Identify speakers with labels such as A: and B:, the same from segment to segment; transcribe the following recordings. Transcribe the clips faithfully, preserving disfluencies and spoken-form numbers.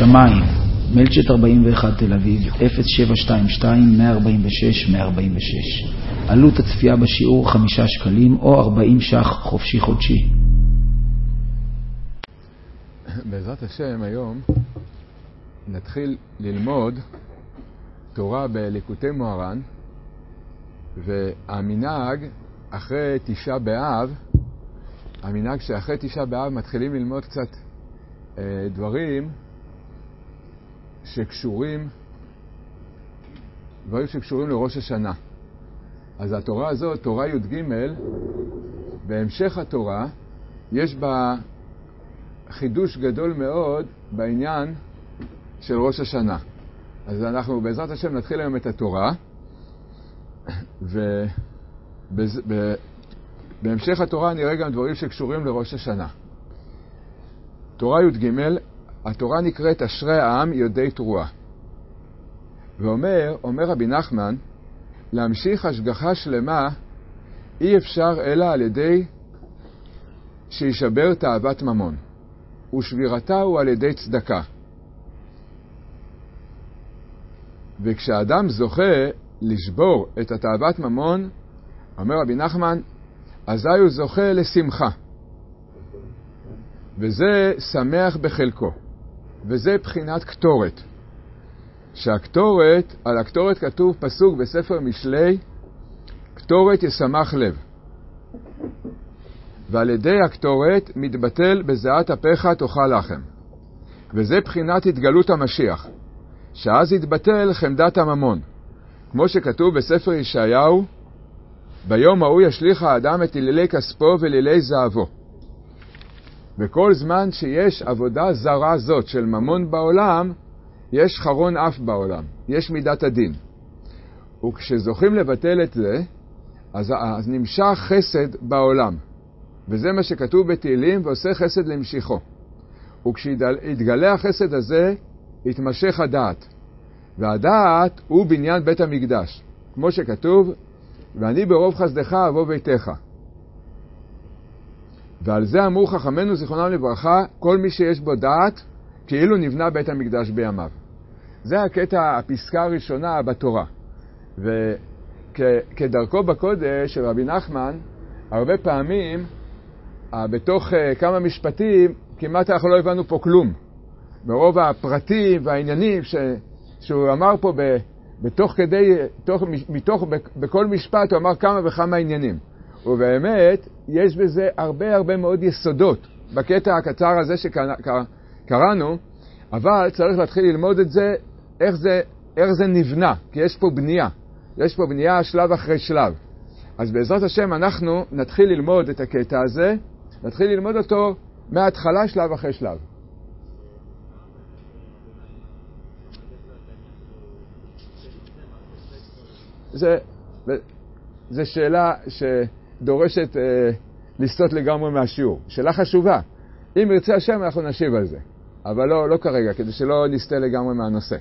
A: שמיים, מלצ'ט ארבעים ואחת תל אביב, אפס שבע שתיים שתיים מאה ארבעים ושש מאה ארבעים ושש. עלות הצפייה בשיעור חמישה שקלים או ארבעים ש"ח חופשי חודשי.
B: בעזרת השם היום נתחיל ללמוד תורה בליקוטי מוהר"ן, והמנהג אחרי תשעה באב, המנהג שאחרי תשעה באב מתחילים ללמוד קצת אה, דברים שקשורים דברים שקשורים לראש השנה. אז התורה הזאת, תורה י"ג, בהמשך התורה יש בה חידוש גדול מאוד בעניין של ראש השנה. אז אנחנו בעזרת השם נתחיל היום את התורה, ובהמשך התורה נראה גם דברים שקשורים לראש השנה. תורה י"ג, התורה נקראת אשרי העם יודעי תרועה. ואומר, אומר רבי נחמן, להמשיך השגחה שלמה אי אפשר אלא על ידי שישבר תאוות ממון, ושבירתה הוא על ידי צדקה. וכשאדם זוכה לשבור את התאוות ממון, אומר רבי נחמן, אזי הוא זוכה לשמחה. וזה שמח בחלקו. וזה בחינת כתורת. שהכתורת, על הכתורת כתוב פסוק בספר משלי, כתורת ישמח לב. ועל ידי הכתורת מתבטל בזיעת אפיך תאכל לחם. וזה בחינת התגלות המשיח. שאז יתבטל חמדת הממון. כמו שכתוב בספר ישעיהו, ביום ההוא ישליך האדם את אלילי כספו ואלילי זהבו. וכל זמן שיש עבודה זרה זאת של ממון בעולם, יש חרון אף בעולם, יש מידת הדין. וכשזוכים לבטל את זה, אז, אז נמשך חסד בעולם. וזה מה שכתוב בתהילים, ועושה חסד למשיכו. וכשיתגלה החסד הזה, יתמשך הדעת. והדעת הוא בניין בית המקדש. כמו שכתוב, ואני ברוב חסדך אבוא ביתך. ועל זה אמרו חכמינו זיכרונם לברכה, כל מי שיש בו דעת, כאילו נבנה בית המקדש בימיו. זה הקטע, הפסקה הראשונה בתורה. וכדרכו בקודש של רבי נחמן, הרבה פעמים, בתוך כמה משפטים, כמעט אנחנו לא הבנו פה כלום. ברוב הפרטים והעניינים ש, שהוא אמר פה ב, בתוך כדי, תוך, מתוך, בכל משפט הוא אמר כמה וכמה עניינים. ובאמת, יש בזה הרבה הרבה מאוד יסודות בקטע הקצר הזה שקראנו, אבל צריך להתחיל ללמוד את זה, איך זה, איך זה נבנה, כי יש פה בנייה. יש פה בנייה שלב אחרי שלב. אז בעזרת השם אנחנו נתחיל ללמוד את הקטע הזה, נתחיל ללמוד אותו מההתחלה שלב אחרי שלב. זה, זה שאלה שדורשת אה, לסטות לגמרי מהשיעור. שאלה חשובה. אם ירצה השם אנחנו נשיב על זה. אבל לא, לא כרגע, כדי שלא נסטה לגמרי מהנושא.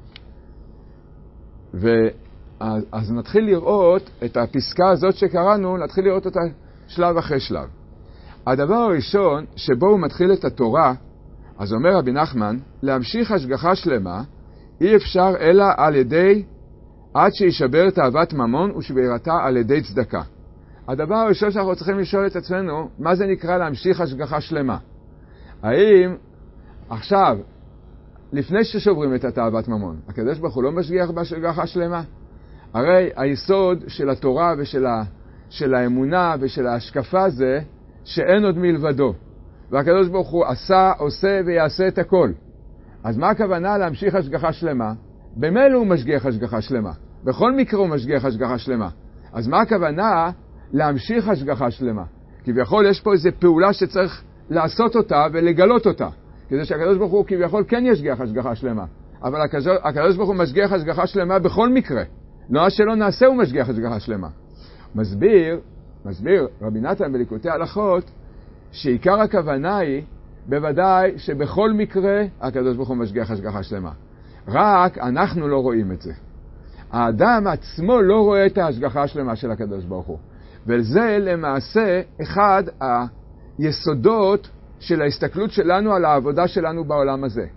B: ואז אז נתחיל לראות את הפסקה הזאת שקראנו, נתחיל לראות אותה שלב אחרי שלב. הדבר הראשון שבו הוא מתחיל את התורה, אז אומר רבי נחמן, להמשיך השגחה שלמה, אי אפשר אלא על ידי עד שישבר תאוות ממון ושבירתה על ידי צדקה. הדבר הראשון שאנחנו צריכים לשאול את עצמנו, מה זה נקרא להמשיך השגחה שלמה? האם עכשיו, לפני ששוברים את התאוות ממון, הקדוש ברוך הוא לא משגיח בהשגחה שלמה? הרי היסוד של התורה ושל ה, של האמונה ושל ההשקפה זה שאין עוד מלבדו. והקדוש ברוך הוא עשה, עושה ויעשה את הכל. אז מה הכוונה להמשיך השגחה שלמה? במילא הוא משגיח השגחה שלמה. בכל מקרה הוא משגיח השגחה שלמה. אז מה הכוונה להמשיך השגחה שלמה? כביכול יש פה איזו פעולה שצריך לעשות אותה ולגלות אותה. כדי שהקדוש ברוך הוא כביכול כן ישגיח השגחה שלמה. אבל הקדוש ברוך הוא משגיח השגחה שלמה בכל מקרה. לא שלא נעשה הוא משגיח השגחה שלמה. מסביר, מסביר רבי נתן בליקוטי הלכות, שעיקר הכוונה היא בוודאי שבכל מקרה הקדוש ברוך הוא משגיח השגחה שלמה. רק אנחנו לא רואים את זה. האדם עצמו לא רואה את ההשגחה השלמה של הקדוש ברוך הוא. וזה למעשה אחד היסודות של ההסתכלות שלנו על העבודה שלנו בעולם הזה.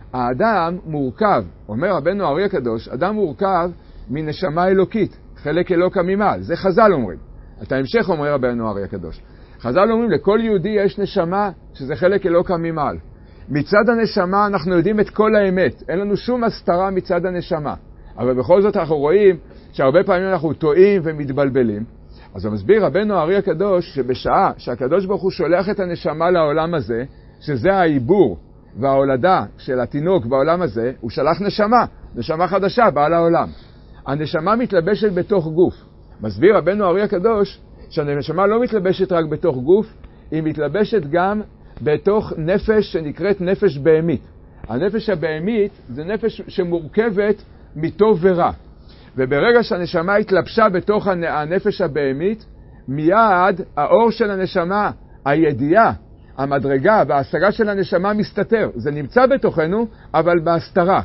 B: האדם מורכב, אומר רבנו הארי הקדוש, אדם מורכב מנשמה אלוקית, חלק אלוקה ממעל, זה חז"ל אומרים. את ההמשך אומר רבנו הארי הקדוש. חז"ל אומרים, לכל יהודי יש נשמה שזה חלק אלוקה ממעל. מצד הנשמה אנחנו יודעים את כל האמת, אין לנו שום הסתרה מצד הנשמה. אבל בכל זאת אנחנו רואים שהרבה פעמים אנחנו טועים ומתבלבלים. אז הוא מסביר רבנו הארי הקדוש שבשעה שהקדוש ברוך הוא שולח את הנשמה לעולם הזה, שזה העיבור וההולדה של התינוק בעולם הזה, הוא שלח נשמה, נשמה חדשה באה לעולם. הנשמה מתלבשת בתוך גוף. מסביר רבנו הארי הקדוש שהנשמה לא מתלבשת רק בתוך גוף, היא מתלבשת גם בתוך נפש שנקראת נפש בהמית. הנפש הבהמית זה נפש שמורכבת מטוב ורע. וברגע שהנשמה התלבשה בתוך הנפש הבהמית, מיד האור של הנשמה, הידיעה, המדרגה וההשגה של הנשמה מסתתר. זה נמצא בתוכנו, אבל בהסתרה.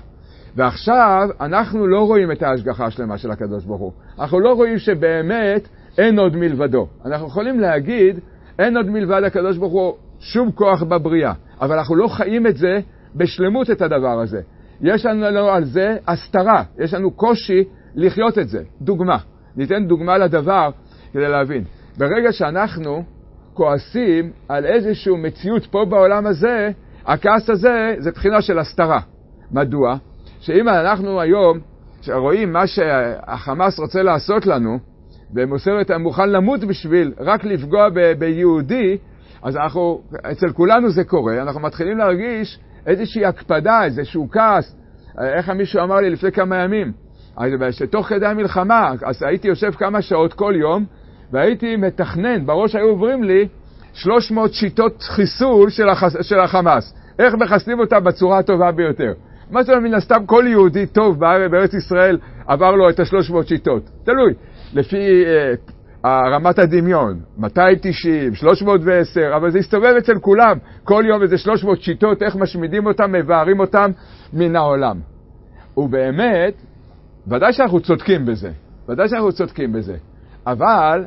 B: ועכשיו אנחנו לא רואים את ההשגחה השלמה של הקדוש ברוך הוא. אנחנו לא רואים שבאמת אין עוד מלבדו. אנחנו יכולים להגיד, אין עוד מלבד הקדוש ברוך הוא שום כוח בבריאה. אבל אנחנו לא חיים את זה בשלמות את הדבר הזה. יש לנו על זה הסתרה, יש לנו קושי לחיות את זה. דוגמה, ניתן דוגמה לדבר כדי להבין. ברגע שאנחנו כועסים על איזושהי מציאות פה בעולם הזה, הכעס הזה זה בחינה של הסתרה. מדוע? שאם אנחנו היום רואים מה שהחמאס רוצה לעשות לנו, ומוסרת מוכן למות בשביל רק לפגוע ב- ביהודי, אז אנחנו, אצל כולנו זה קורה, אנחנו מתחילים להרגיש איזושהי הקפדה, איזשהו כעס. איך מישהו אמר לי לפני כמה ימים, שתוך כדי המלחמה, אז הייתי יושב כמה שעות כל יום, והייתי מתכנן, בראש היו עוברים לי שלוש מאות שיטות חיסול של, הח... של החמאס. איך מחסלים אותה בצורה הטובה ביותר. מה זאת אומרת, מן הסתם כל יהודי טוב בארץ, בארץ ישראל עבר לו את ה-שלוש מאות שיטות. תלוי, לפי אה, רמת הדמיון, מאתיים תשעים, שלוש מאות ועשר, אבל זה הסתובב אצל כולם. כל יום איזה שלוש מאות שיטות, איך משמידים אותם, מבארים אותם מן העולם. ובאמת, ודאי שאנחנו צודקים בזה. ודאי שאנחנו צודקים בזה. אבל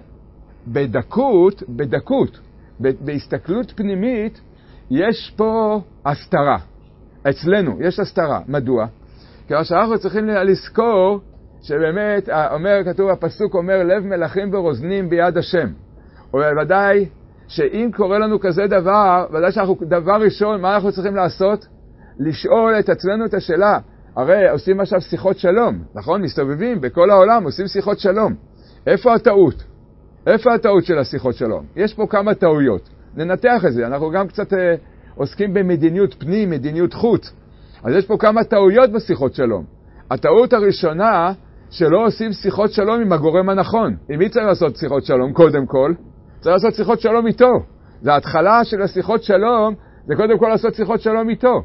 B: בדקות, בדקות, בהסתכלות פנימית, יש פה הסתרה. אצלנו יש הסתרה. מדוע? כי שאנחנו צריכים לזכור שבאמת, אומר, כתוב, הפסוק אומר, לב מלכים ורוזנים ביד השם. ובוודאי שאם קורה לנו כזה דבר, ודאי שאנחנו, דבר ראשון, מה אנחנו צריכים לעשות? לשאול את עצמנו את השאלה. הרי עושים עכשיו שיחות שלום, נכון? מסתובבים בכל העולם, עושים שיחות שלום. איפה הטעות? איפה הטעות של השיחות שלום? יש פה כמה טעויות. ננתח את זה. אנחנו גם קצת אה, עוסקים במדיניות פנים, מדיניות חוץ. אז יש פה כמה טעויות בשיחות שלום. הטעות הראשונה, שלא עושים שיחות שלום עם הגורם הנכון. עם מי צריך לעשות שיחות שלום? קודם כל, צריך לעשות שיחות שלום איתו. זה ההתחלה של השיחות שלום, זה קודם כל לעשות שיחות שלום איתו.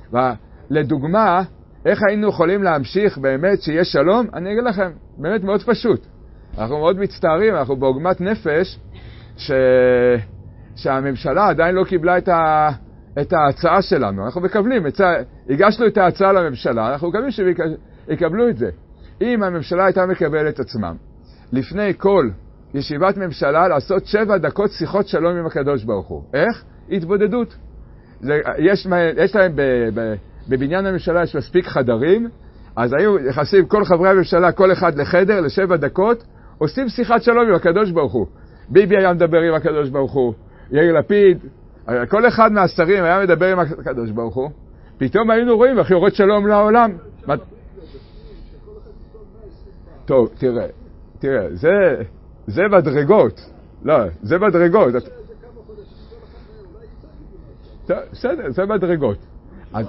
B: ולדוגמה, איך היינו יכולים להמשיך באמת שיש שלום? אני אגיד לכם, באמת מאוד פשוט. אנחנו מאוד מצטערים, אנחנו בעוגמת נפש, ש... שהממשלה עדיין לא קיבלה את, ה... את ההצעה שלנו. אנחנו מקבלים, הצע... הגשנו את ההצעה לממשלה, אנחנו מקבלים שיקבלו את זה. אם הממשלה הייתה מקבלת עצמם, לפני כל ישיבת ממשלה, לעשות שבע דקות שיחות שלום עם הקדוש ברוך הוא. איך? התבודדות. זה... יש, יש להם ב... ב... בבניין הממשלה יש מספיק חדרים, אז היו יחסים כל חברי הממשלה, כל אחד לחדר, לשבע דקות, עושים שיחת שלום עם הקדוש ברוך הוא. ביבי היה מדבר עם הקדוש ברוך הוא, יאיר לפיד, כל אחד מהשרים היה מדבר עם הקדוש ברוך הוא. פתאום היינו רואים איך יורד שלום לעולם. טוב, תראה, תראה, זה, זה מדרגות. לא, זה מדרגות. בסדר, זה מדרגות. אז,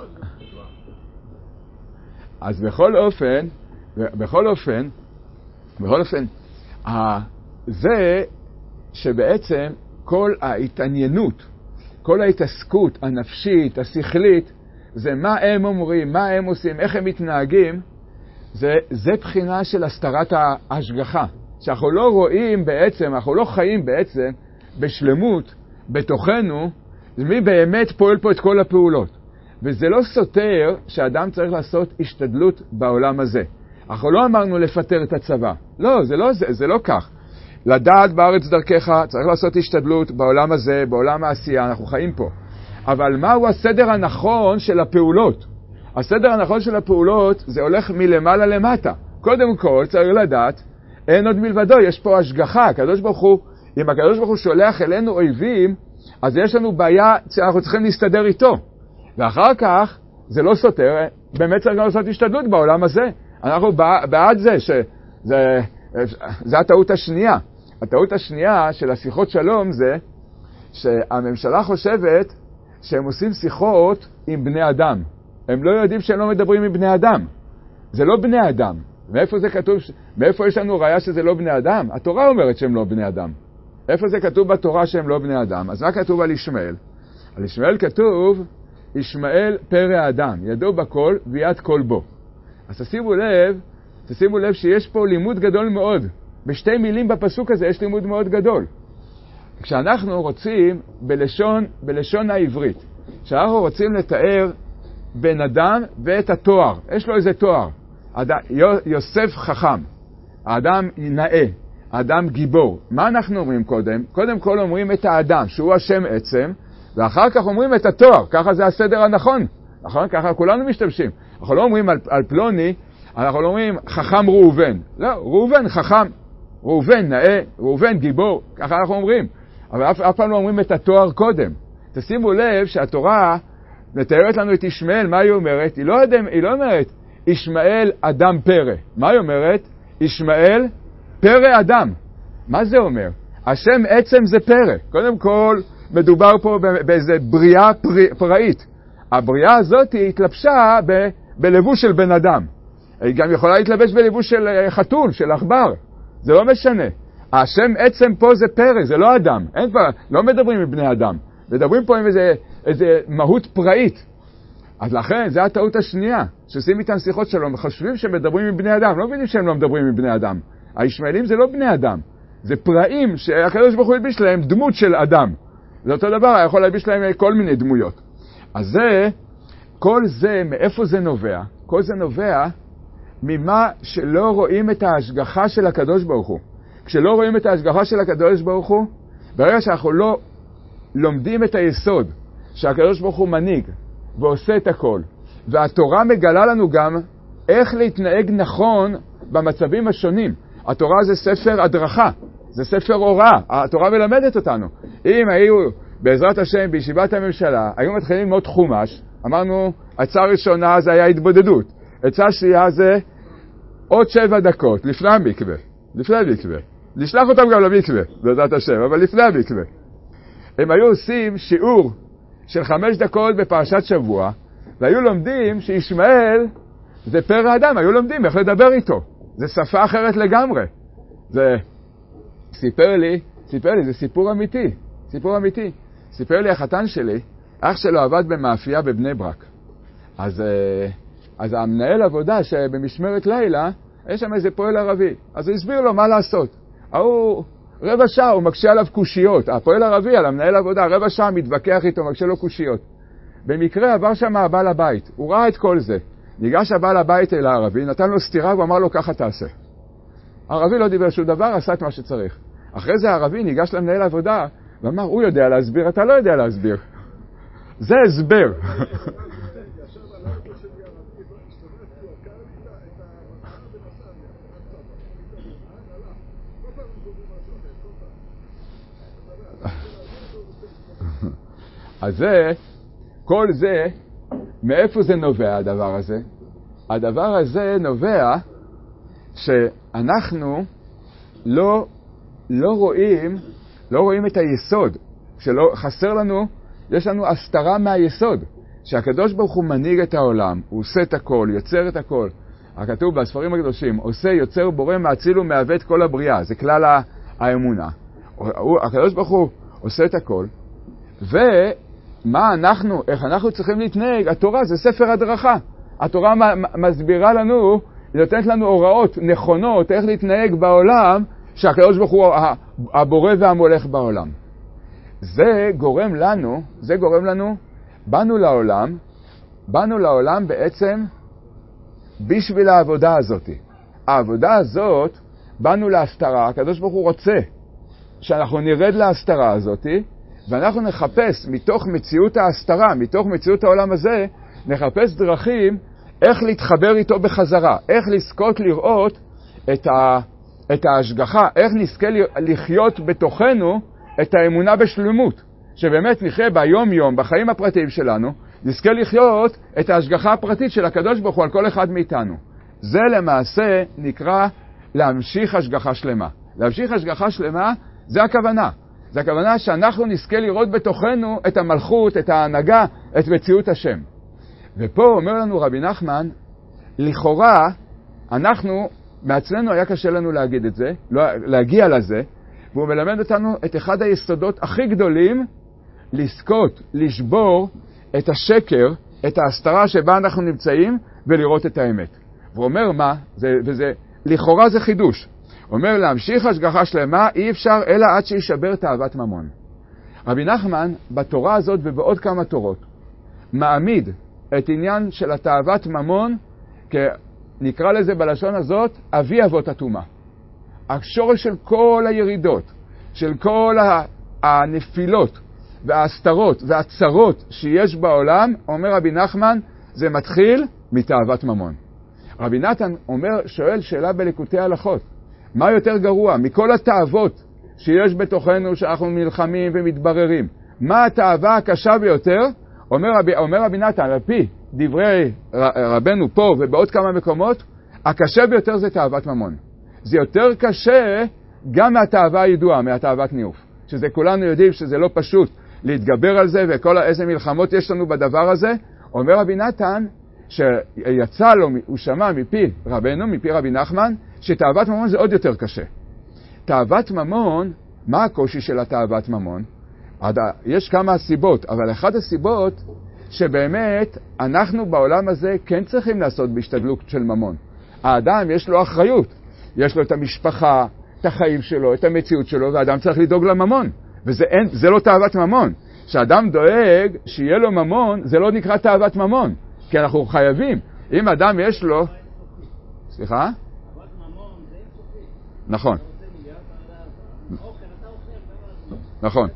B: אז בכל אופן, בכל אופן, בכל אופן, זה שבעצם כל ההתעניינות, כל ההתעסקות הנפשית, השכלית, זה מה הם אומרים, מה הם עושים, איך הם מתנהגים, זה, זה בחינה של הסתרת ההשגחה. שאנחנו לא רואים בעצם, אנחנו לא חיים בעצם בשלמות, בתוכנו, מי באמת פועל פה את כל הפעולות. וזה לא סותר שאדם צריך לעשות השתדלות בעולם הזה. אנחנו לא אמרנו לפטר את הצבא. לא, זה לא, זה, זה לא כך. לדעת בארץ דרכך, צריך לעשות השתדלות בעולם הזה, בעולם העשייה, אנחנו חיים פה. אבל מהו הסדר הנכון של הפעולות? הסדר הנכון של הפעולות זה הולך מלמעלה למטה. קודם כל צריך לדעת, אין עוד מלבדו, יש פה השגחה. הקדוש ברוך הוא, אם הקדוש ברוך הוא שולח אלינו אויבים, אז יש לנו בעיה שאנחנו צריכים להסתדר איתו. ואחר כך, זה לא סותר, באמת צריך גם לעשות השתדלות בעולם הזה. אנחנו בעד זה, שזה זה הטעות השנייה. הטעות השנייה של השיחות שלום זה שהממשלה חושבת שהם עושים שיחות עם בני אדם. הם לא יודעים שהם לא מדברים עם בני אדם. זה לא בני אדם. מאיפה זה כתוב? מאיפה יש לנו ראיה שזה לא בני אדם? התורה אומרת שהם לא בני אדם. איפה זה כתוב בתורה שהם לא בני אדם? אז מה כתוב על ישמעאל? על ישמעאל כתוב, ישמעאל פרא האדם, ידו בכל ויד כל בו. אז תשימו לב, תשימו לב שיש פה לימוד גדול מאוד. בשתי מילים בפסוק הזה יש לימוד מאוד גדול. כשאנחנו רוצים בלשון, בלשון העברית, כשאנחנו רוצים לתאר בן אדם ואת התואר, יש לו איזה תואר. אדם, יוסף חכם, האדם נאה, האדם גיבור. מה אנחנו אומרים קודם? קודם כל אומרים את האדם, שהוא השם עצם, ואחר כך אומרים את התואר. ככה זה הסדר הנכון. נכון? ככה כולנו משתמשים. אנחנו לא אומרים על, על פלוני, אנחנו לא אומרים חכם ראובן. לא, ראובן חכם. ראובן נאה, ראובן גיבור. ככה אנחנו אומרים. אבל אף, אף פעם לא אומרים את התואר קודם. תשימו לב שהתורה מתארת לנו את ישמעאל. מה היא אומרת? היא לא, אדם, היא לא אומרת ישמעאל אדם פרא. מה היא אומרת? ישמעאל פרא אדם. מה זה אומר? השם עצם זה פרא. קודם כל, מדובר פה באיזה בריאה פראית. הבריאה הזאת התלבשה ב, בלבוש של בן אדם. היא גם יכולה להתלבש בלבוש של חתול, של עכבר. זה לא משנה. השם עצם פה זה פרא, זה לא אדם. אין כבר, לא מדברים עם בני אדם. מדברים פה עם איזה, איזה מהות פראית. אז לכן, זה הטעות השנייה. שעושים איתם שיחות שלום, חושבים שהם מדברים עם בני אדם. לא מבינים שהם לא מדברים עם בני אדם. הישמעאלים זה לא בני אדם. זה פראים שהקדוש ברוך הוא ילביש להם דמות של אדם. זה אותו דבר, יכול להלביש להם כל מיני דמויות. אז זה, כל זה, מאיפה זה נובע? כל זה נובע ממה שלא רואים את ההשגחה של הקדוש ברוך הוא. כשלא רואים את ההשגחה של הקדוש ברוך הוא, ברגע שאנחנו לא לומדים את היסוד, שהקדוש ברוך הוא מנהיג ועושה את הכל, והתורה מגלה לנו גם איך להתנהג נכון במצבים השונים. התורה זה ספר הדרכה, זה ספר הוראה, התורה מלמדת אותנו. אם היו בעזרת השם בישיבת הממשלה, היו מתחילים ללמוד חומש, אמרנו, עצה ראשונה זה היה התבודדות, עצה שנייה זה עוד שבע דקות, לפני המקווה, לפני המקווה. נשלח אותם גם למקווה, בעזרת השם, אבל לפני המקווה. הם היו עושים שיעור של חמש דקות בפרשת שבוע, והיו לומדים שישמעאל זה פרא אדם, היו לומדים איך לדבר איתו. זה שפה אחרת לגמרי. זה סיפר לי, סיפר לי, זה סיפור אמיתי, סיפור אמיתי. סיפר לי החתן שלי, אח שלו עבד במאפייה בבני ברק. אז, אז המנהל עבודה שבמשמרת לילה, יש שם איזה פועל ערבי. אז הוא הסביר לו מה לעשות. הוא רבע שעה, הוא מקשה עליו קושיות. הפועל ערבי, על המנהל עבודה, רבע שעה מתווכח איתו, מקשה לו קושיות. במקרה עבר שם הבעל הבית. הוא ראה את כל זה. ניגש הבעל הבית אל הערבי, נתן לו סתירה ואמר לו ככה תעשה. הערבי לא דיבר שום דבר, עשה את מה שצריך. אחרי זה הערבי ניגש למנהל עבודה ואמר, הוא יודע להסביר, אתה לא יודע להסביר. זה הסבר. אז זה, כל זה, מאיפה זה נובע הדבר הזה? הדבר הזה נובע שאנחנו לא, לא רואים, לא רואים את היסוד. שלא, חסר לנו, יש לנו הסתרה מהיסוד. שהקדוש ברוך הוא מנהיג את העולם, הוא עושה את הכל, יוצר את הכל. הכתוב בספרים הקדושים, עושה, יוצר, בורא, מאציל ומהווה את כל הבריאה. זה כלל האמונה. הקדוש ברוך הוא עושה את הכל. ומה אנחנו, איך אנחנו צריכים להתנהג? התורה זה ספר הדרכה. התורה מסבירה לנו, היא נותנת לנו הוראות נכונות, איך להתנהג בעולם, שהקדוש ברוך הוא הבורא והמולך בעולם. זה גורם לנו, זה גורם לנו, באנו לעולם, באנו לעולם בעצם בשביל העבודה הזאת. העבודה הזאת, באנו להסתרה, הקדוש ברוך הוא רוצה שאנחנו נרד להסתרה הזאת, ואנחנו נחפש מתוך מציאות ההסתרה, מתוך מציאות העולם הזה, נחפש דרכים איך להתחבר איתו בחזרה, איך לזכות לראות את, ה, את ההשגחה, איך נזכה לחיות בתוכנו את האמונה בשלמות, שבאמת נחיה ביום יום, בחיים הפרטיים שלנו, נזכה לחיות את ההשגחה הפרטית של הקדוש ברוך הוא על כל אחד מאיתנו. זה למעשה נקרא להמשיך השגחה שלמה. להמשיך השגחה שלמה זה הכוונה. זה הכוונה שאנחנו נזכה לראות בתוכנו את המלכות, את ההנהגה, את מציאות השם. ופה אומר לנו רבי נחמן, לכאורה אנחנו, מעצמנו היה קשה לנו להגיד את זה, להגיע לזה, והוא מלמד אותנו את אחד היסודות הכי גדולים, לזכות, לשבור את השקר, את ההסתרה שבה אנחנו נמצאים, ולראות את האמת. והוא אומר מה? זה, וזה, לכאורה זה חידוש. הוא אומר, להמשיך השגחה שלמה, אי אפשר אלא עד שישבר תאוות ממון. רבי נחמן, בתורה הזאת ובעוד כמה תורות, מעמיד את עניין של התאוות ממון, נקרא לזה בלשון הזאת, אבי אבות הטומאה. השורש של כל הירידות, של כל הנפילות וההסתרות והצרות שיש בעולם, אומר רבי נחמן, זה מתחיל מתאוות ממון. רבי נתן אומר, שואל שאלה בליקוטי הלכות, מה יותר גרוע מכל התאוות שיש בתוכנו שאנחנו נלחמים ומתבררים? מה התאווה הקשה ביותר? אומר רבי, אומר רבי נתן, על פי דברי רבנו פה ובעוד כמה מקומות, הקשה ביותר זה תאוות ממון. זה יותר קשה גם מהתאווה הידועה, מהתאוות ניאוף. שזה כולנו יודעים שזה לא פשוט להתגבר על זה, וכל איזה מלחמות יש לנו בדבר הזה. אומר רבי נתן, שיצא לו, הוא שמע מפי רבנו, מפי רבי נחמן, שתאוות ממון זה עוד יותר קשה. תאוות ממון, מה הקושי של התאוות ממון? יש כמה סיבות, אבל אחת הסיבות שבאמת אנחנו בעולם הזה כן צריכים לעשות בהשתדלות של ממון. האדם יש לו אחריות, יש לו את המשפחה, את החיים שלו, את המציאות שלו, והאדם צריך לדאוג לממון. וזה אין, זה לא תאוות ממון. כשאדם דואג שיהיה לו ממון, זה לא נקרא תאוות ממון, כי אנחנו חייבים. אם אדם יש לו... סליחה? תאוות ממון זה אינסופי. נכון. נכון.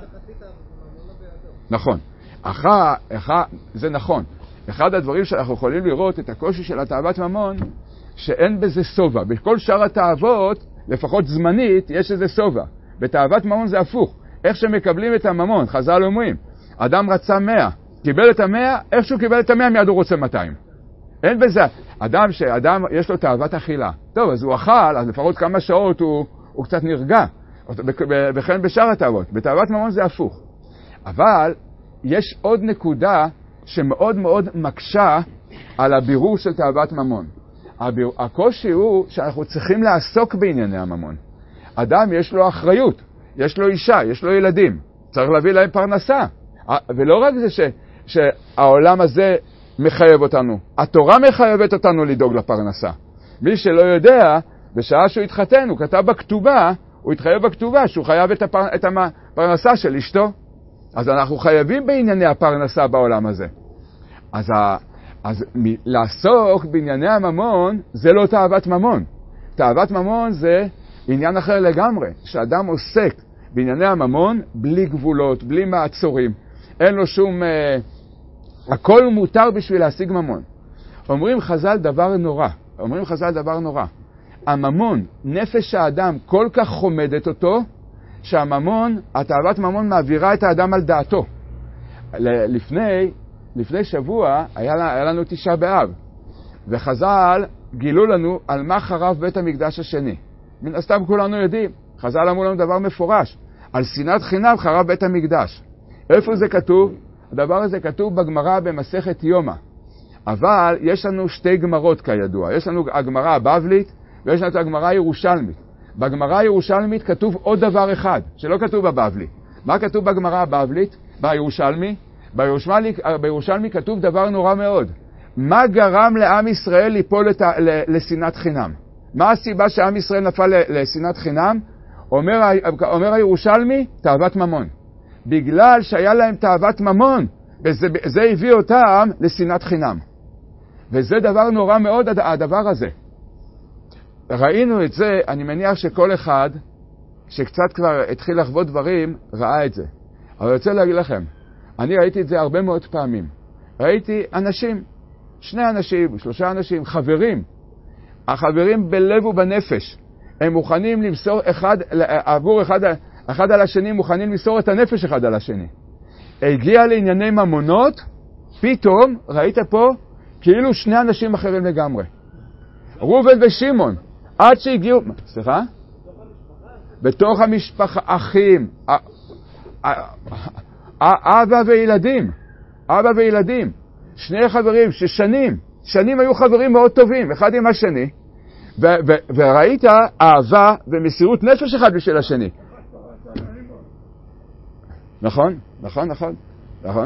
B: נכון. אחר, אחר, זה נכון. אחד הדברים שאנחנו יכולים לראות את הקושי של התאוות ממון, שאין בזה סובה. בכל שאר התאוות, לפחות זמנית, יש איזה סובה. בתאוות ממון זה הפוך. איך שמקבלים את הממון, חז"ל אומרים, אדם רצה מאה, קיבל את המאה, איך שהוא קיבל את המאה, מיד הוא רוצה מאתיים. אין בזה. אדם שאדם יש לו תאוות אכילה. טוב, אז הוא אכל, אז לפחות כמה שעות הוא, הוא קצת נרגע. וכן בשאר התאוות. בתאוות ממון זה הפוך. אבל יש עוד נקודה שמאוד מאוד מקשה על הבירור של תאוות ממון. הביר... הקושי הוא שאנחנו צריכים לעסוק בענייני הממון. אדם יש לו אחריות, יש לו אישה, יש לו ילדים, צריך להביא להם פרנסה. ולא רק זה ש... שהעולם הזה מחייב אותנו, התורה מחייבת אותנו לדאוג לפרנסה. מי שלא יודע, בשעה שהוא התחתן, הוא כתב בכתובה, הוא התחייב בכתובה שהוא חייב את, הפר... את הפרנסה של אשתו. אז אנחנו חייבים בענייני הפרנסה בעולם הזה. אז, ה... אז מ... לעסוק בענייני הממון זה לא תאוות ממון. תאוות ממון זה עניין אחר לגמרי, שאדם עוסק בענייני הממון בלי גבולות, בלי מעצורים. אין לו שום... אה... הכל מותר בשביל להשיג ממון. אומרים חז"ל דבר נורא. אומרים חז"ל דבר נורא. הממון, נפש האדם כל כך חומדת אותו, שהממון, התאוות ממון מעבירה את האדם על דעתו. לפני, לפני שבוע היה, היה לנו תשעה באב, וחז"ל גילו לנו על מה חרב בית המקדש השני. מן הסתם כולנו יודעים, חז"ל אמרו לנו דבר מפורש, על שנאת חינם חרב בית המקדש. איפה זה כתוב? הדבר הזה כתוב בגמרא במסכת יומא. אבל יש לנו שתי גמרות כידוע, יש לנו הגמרא הבבלית ויש לנו את הגמרא הירושלמית. בגמרא הירושלמית כתוב עוד דבר אחד, שלא כתוב בבבלי. מה כתוב בגמרא הבבלית? בירושלמי? בירושלמי, בירושלמי כתוב דבר נורא מאוד. מה גרם לעם ישראל ליפול לת... לשנאת חינם? מה הסיבה שעם ישראל נפל לשנאת חינם? אומר, אומר הירושלמי, תאוות ממון. בגלל שהיה להם תאוות ממון, וזה, זה הביא אותם לשנאת חינם. וזה דבר נורא מאוד, הדבר הזה. ראינו את זה, אני מניח שכל אחד שקצת כבר התחיל לחוות דברים, ראה את זה. אבל אני רוצה להגיד לכם, אני ראיתי את זה הרבה מאוד פעמים. ראיתי אנשים, שני אנשים, שלושה אנשים, חברים. החברים בלב ובנפש. הם מוכנים למסור אחד, עבור אחד, אחד על השני, מוכנים למסור את הנפש אחד על השני. הגיע לענייני ממונות, פתאום ראית פה כאילו שני אנשים אחרים לגמרי. ראובן ושמעון, עד שהגיעו... סליחה? בתוך המשפחה, אחים, אבא וילדים, אבא וילדים, שני חברים ששנים, שנים היו חברים מאוד טובים, אחד עם השני, ו- ו- וראית אהבה ומסירות נפש אחד בשביל השני. נכון, נכון, נכון, נכון.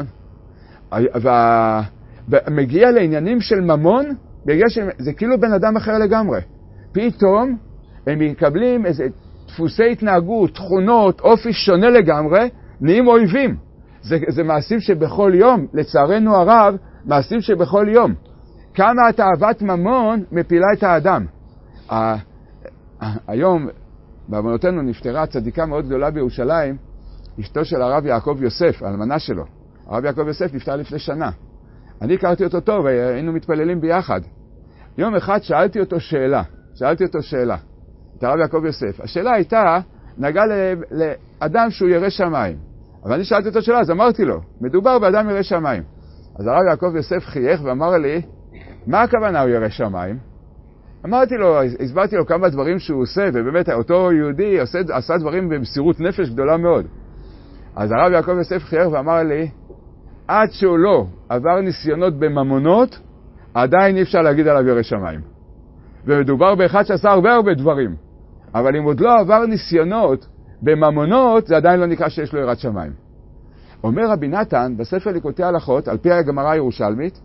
B: ומגיע לעניינים של ממון, בגלל שזה כאילו בן אדם אחר לגמרי. פתאום הם מקבלים איזה דפוסי התנהגות, תכונות, אופי שונה לגמרי, נהיים אויבים. זה, זה מעשים שבכל יום, לצערנו הרב, מעשים שבכל יום. כמה התאוות ממון מפילה את האדם. ה- היום, בעוונותינו, נפטרה צדיקה מאוד גדולה בירושלים, אשתו של הרב יעקב יוסף, האלמנה שלו. הרב יעקב יוסף נפטר לפני שנה. אני הכרתי אותו טוב, היינו מתפללים ביחד. יום אחד שאלתי אותו שאלה, שאלתי אותו שאלה, את הרב יעקב יוסף. השאלה הייתה, נגע לאדם שהוא ירא שמיים. אבל אני שאלתי אותו שאלה, אז אמרתי לו, מדובר באדם ירא שמיים. אז הרב יעקב יוסף חייך ואמר לי, מה הכוונה הוא ירא שמיים? אמרתי לו, הסברתי לו כמה דברים שהוא עושה, ובאמת אותו יהודי עושה, עשה דברים במסירות נפש גדולה מאוד. אז הרב יעקב יוסף חייך ואמר לי, עד שהוא לא עבר ניסיונות בממונות, עדיין אי אפשר להגיד עליו ירא שמיים. ומדובר באחד שעשה הרבה הרבה דברים. אבל אם עוד לא עבר ניסיונות בממונות, זה עדיין לא נקרא שיש לו יראת שמיים. אומר רבי נתן, בספר ליקוטי הלכות, על פי הגמרא הירושלמית,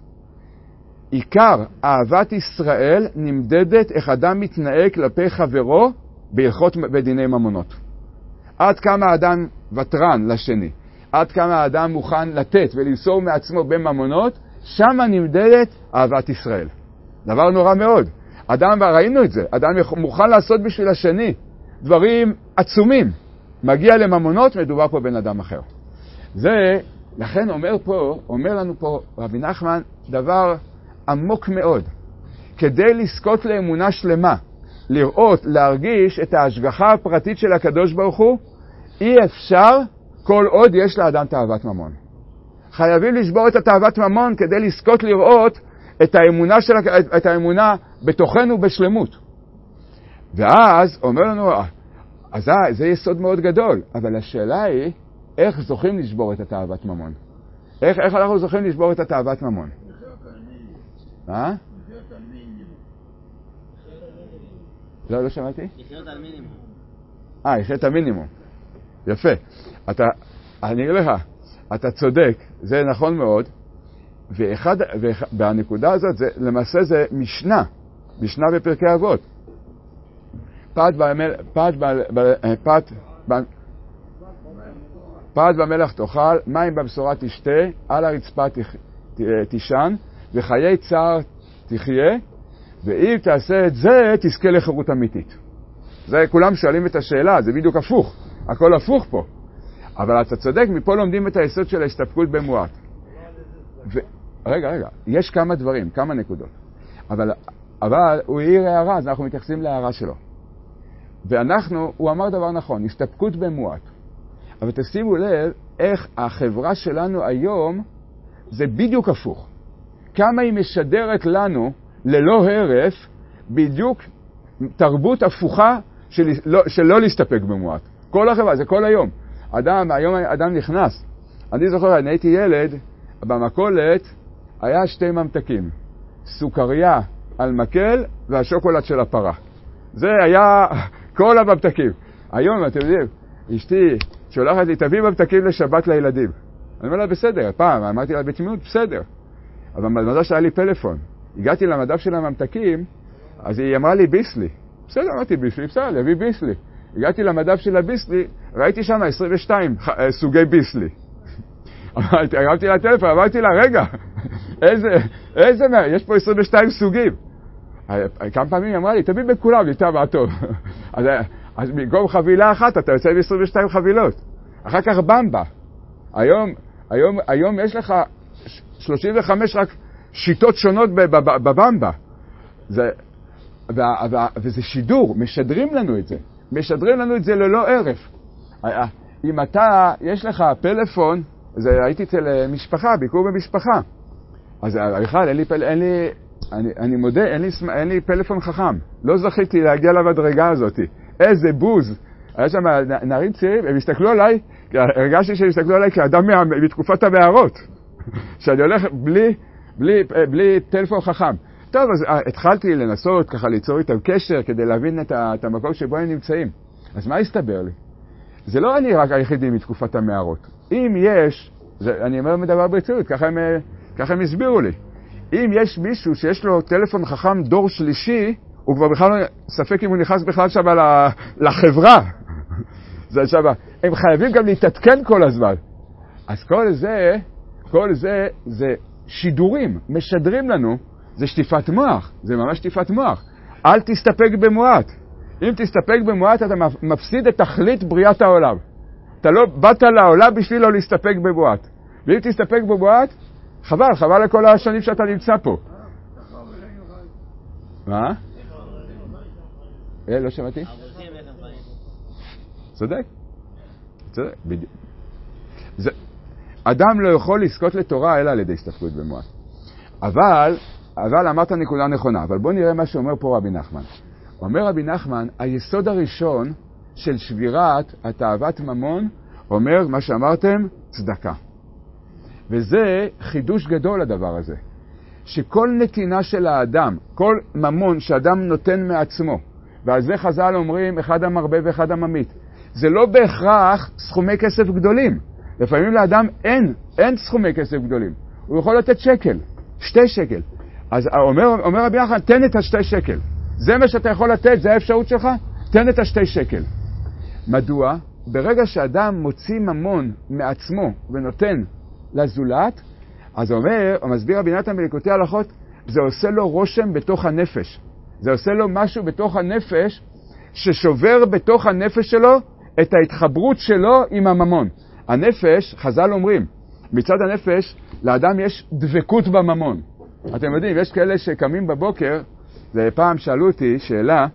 B: עיקר אהבת ישראל נמדדת איך אדם מתנהג כלפי חברו בהלכות בדיני ממונות. עד כמה האדם ותרן לשני, עד כמה האדם מוכן לתת ולמסור מעצמו בממונות, שם נמדדת אהבת ישראל. דבר נורא מאוד. אדם, ראינו את זה, אדם מוכן לעשות בשביל השני דברים עצומים. מגיע לממונות, מדובר פה בן אדם אחר. זה, לכן אומר פה, אומר לנו פה רבי נחמן, דבר עמוק מאוד. כדי לזכות לאמונה שלמה, לראות, להרגיש את ההשגחה הפרטית של הקדוש ברוך הוא, אי אפשר כל עוד יש לאדם תאוות ממון. חייבים לשבור את התאוות ממון כדי לזכות לראות את האמונה, של, את האמונה בתוכנו בשלמות. ואז אומר לנו, אז זה יסוד מאוד גדול, אבל השאלה היא, איך זוכים לשבור את התאוות ממון? איך, איך אנחנו זוכים לשבור את התאוות ממון? מה? לא, לא שמעתי?
C: לחיות על מינימום.
B: אה, לחיות על מינימום. יפה. אתה, אני אגיד לך, אתה צודק, זה נכון מאוד, ואחד, והנקודה הזאת, זה, למעשה זה משנה, משנה בפרקי אבות. פת במלך, פת, פת, פת במלך תאכל, מים בבשורה תשתה, על הרצפה תישן, וחיי צער תחיה, ואם תעשה את זה, תזכה לחירות אמיתית. זה כולם שואלים את השאלה, זה בדיוק הפוך, הכל הפוך פה. אבל אתה צודק, מפה לומדים את היסוד של ההסתפקות במועט. ו... רגע, רגע, יש כמה דברים, כמה נקודות. אבל, אבל הוא העיר הערה, אז אנחנו מתייחסים להערה שלו. ואנחנו, הוא אמר דבר נכון, הסתפקות במועט. אבל תשימו לב איך החברה שלנו היום זה בדיוק הפוך. כמה היא משדרת לנו ללא הרף בדיוק תרבות הפוכה של לא, של לא להסתפק במועט. כל החברה, זה כל היום. אדם, היום אדם נכנס. אני זוכר, אני הייתי ילד, במכולת היה שתי ממתקים. סוכריה על מקל והשוקולד של הפרה. זה היה כל הממתקים. היום, אתם יודעים, אשתי שולחת לי, תביא ממתקים לשבת לילדים. אני אומר לה, בסדר. פעם, אמרתי לה, בתמימות, בסדר. אבל במדף שהיה לי פלאפון. הגעתי למדף של הממתקים, אז היא אמרה לי ביסלי. בסדר, אמרתי ביסלי, בסדר, להביא ביסלי. הגעתי למדף של הביסלי, ראיתי שם עשרים ושתיים סוגי ביסלי. אמרתי לה טלפון, אמרתי לה, רגע, איזה, איזה, יש פה עשרים ושתיים סוגים. כמה פעמים היא אמרה לי, תביא בכולם, איתה מה טוב. אז, אז במקום חבילה אחת, אתה יוצא ב-עשרים ושתיים חבילות. אחר כך במבה. היום, היום, היום יש לך שלושים וחמש רק שיטות שונות בבמבה. זה, ו, ו, וזה שידור, משדרים לנו את זה. משדרים לנו את זה ללא ערף. אם אתה, יש לך פלאפון, זה, הייתי אצל משפחה, ביקור במשפחה. אז בכלל, אין לי, אין לי, אני, אני מודה, אין לי, אין לי פלאפון חכם. לא זכיתי להגיע למדרגה הזאת. איזה בוז. היה שם נערים צעירים, הם הסתכלו עליי, הרגשתי שהם הסתכלו עליי כאדם מה, מתקופת המערות. שאני הולך בלי, בלי, בלי טלפון חכם. טוב, אז התחלתי לנסות ככה ליצור איתם קשר כדי להבין את, ה, את המקום שבו הם נמצאים. אז מה הסתבר לי? זה לא אני רק היחידי מתקופת המערות. אם יש, זה, אני אומר מדבר ברצינות, ככה הם, ככה הם הסבירו לי. אם יש מישהו שיש לו טלפון חכם דור שלישי, הוא כבר בכלל לא ספק אם הוא נכנס בכלל שם לחברה. זה שם, הם חייבים גם להתעדכן כל הזמן. אז כל זה, כל זה, זה שידורים, משדרים לנו, זה שטיפת מוח, זה ממש שטיפת מוח. אל תסתפק במועט. אם תסתפק במועט, אתה מפסיד את תכלית בריאת העולם. אתה לא באת לעולם בשביל לא להסתפק במועט. ואם תסתפק במועט, חבל, חבל לכל השנים שאתה נמצא פה. מה? אה, לא שמעתי? צודק. צודק. זה, אדם לא יכול לזכות לתורה אלא על ידי הסתפקות במועט. אבל, אבל אמרת נקודה נכונה, אבל בוא נראה מה שאומר פה רבי נחמן. אומר רבי נחמן, היסוד הראשון של שבירת התאוות ממון, אומר מה שאמרתם, צדקה. וזה חידוש גדול הדבר הזה. שכל נתינה של האדם, כל ממון שאדם נותן מעצמו, ועל זה חז"ל אומרים, אחד המרבה ואחד הממית. זה לא בהכרח סכומי כסף גדולים. לפעמים לאדם אין, אין סכומי כסף גדולים. הוא יכול לתת שקל, שתי שקל. אז אומר, אומר רבי נחמן, תן את השתי שקל. זה מה שאתה יכול לתת, זה האפשרות שלך, תן את השתי שקל. מדוע? ברגע שאדם מוציא ממון מעצמו ונותן לזולת, אז אומר, המסביר רבי נתן בליקוטי הלכות, זה עושה לו רושם בתוך הנפש. זה עושה לו משהו בתוך הנפש, ששובר בתוך הנפש שלו את ההתחברות שלו עם הממון. הנפש, חז"ל אומרים, מצד הנפש, לאדם יש דבקות בממון. אתם יודעים, יש כאלה שקמים בבוקר, זה פעם שאלו אותי שאלה,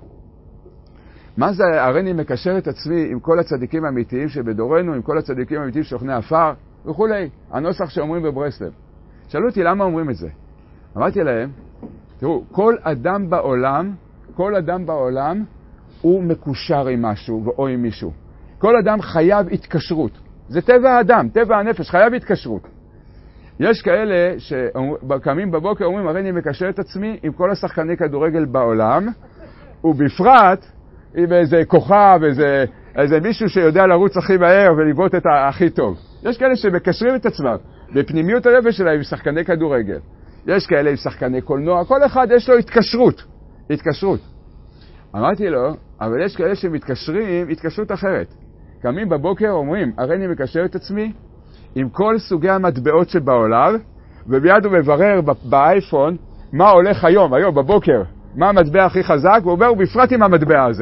B: מה זה הרי אני מקשר את עצמי עם כל הצדיקים האמיתיים שבדורנו, עם כל הצדיקים האמיתיים שוכני עפר וכולי, הנוסח שאומרים בברסלב. שאלו אותי למה אומרים את זה. אמרתי להם, תראו, כל אדם בעולם, כל אדם בעולם הוא מקושר עם משהו או עם מישהו. כל אדם חייב התקשרות. זה טבע האדם, טבע הנפש, חייב התקשרות. יש כאלה שקמים בבוקר אומרים, הרי אני מקשר את עצמי עם כל השחקני כדורגל בעולם, ובפרט עם איזה כוכב, איזה, איזה מישהו שיודע לרוץ הכי מהר ולבעוט את הכי טוב. יש כאלה שמקשרים את עצמם בפנימיות הנפש שלהם עם שחקני כדורגל. יש כאלה עם שחקני קולנוע, כל אחד יש לו התקשרות. התקשרות. אמרתי לו, אבל יש כאלה שמתקשרים התקשרות אחרת. קמים בבוקר אומרים, הרי אני מקשר את עצמי עם כל סוגי המטבעות שבעולם, וביד הוא מברר באייפון מה הולך היום, היום בבוקר, מה המטבע הכי חזק, והוא אומר, בפרט עם המטבע הזה.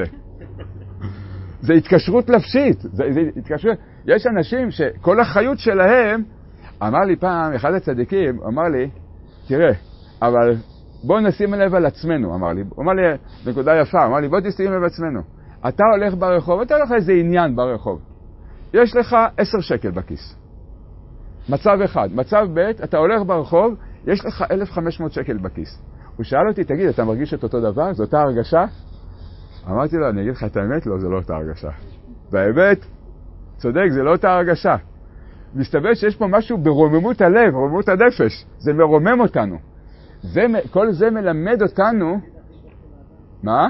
B: זה התקשרות נפשית. זה, זה התקשרות. יש אנשים שכל החיות שלהם, אמר לי פעם, אחד הצדיקים, אמר לי, תראה, אבל בוא נשים לב על עצמנו, אמר לי. הוא אמר לי, נקודה יפה, אמר לי, בוא תשים לב על עצמנו. אתה הולך ברחוב, אתה הולך איזה עניין ברחוב. יש לך עשר שקל בכיס. מצב אחד. מצב ב', אתה הולך ברחוב, יש לך אלף וחמש מאות שקל בכיס. הוא שאל אותי, תגיד, אתה מרגיש את אותו דבר? זו אותה הרגשה? אמרתי לו, אני אגיד לך את האמת, לא, זה לא אותה הרגשה. והאמת, צודק, זה לא אותה הרגשה. מסתבר שיש פה משהו ברוממות הלב, רוממות הנפש. זה מרומם אותנו. זה, כל זה מלמד אותנו... מה?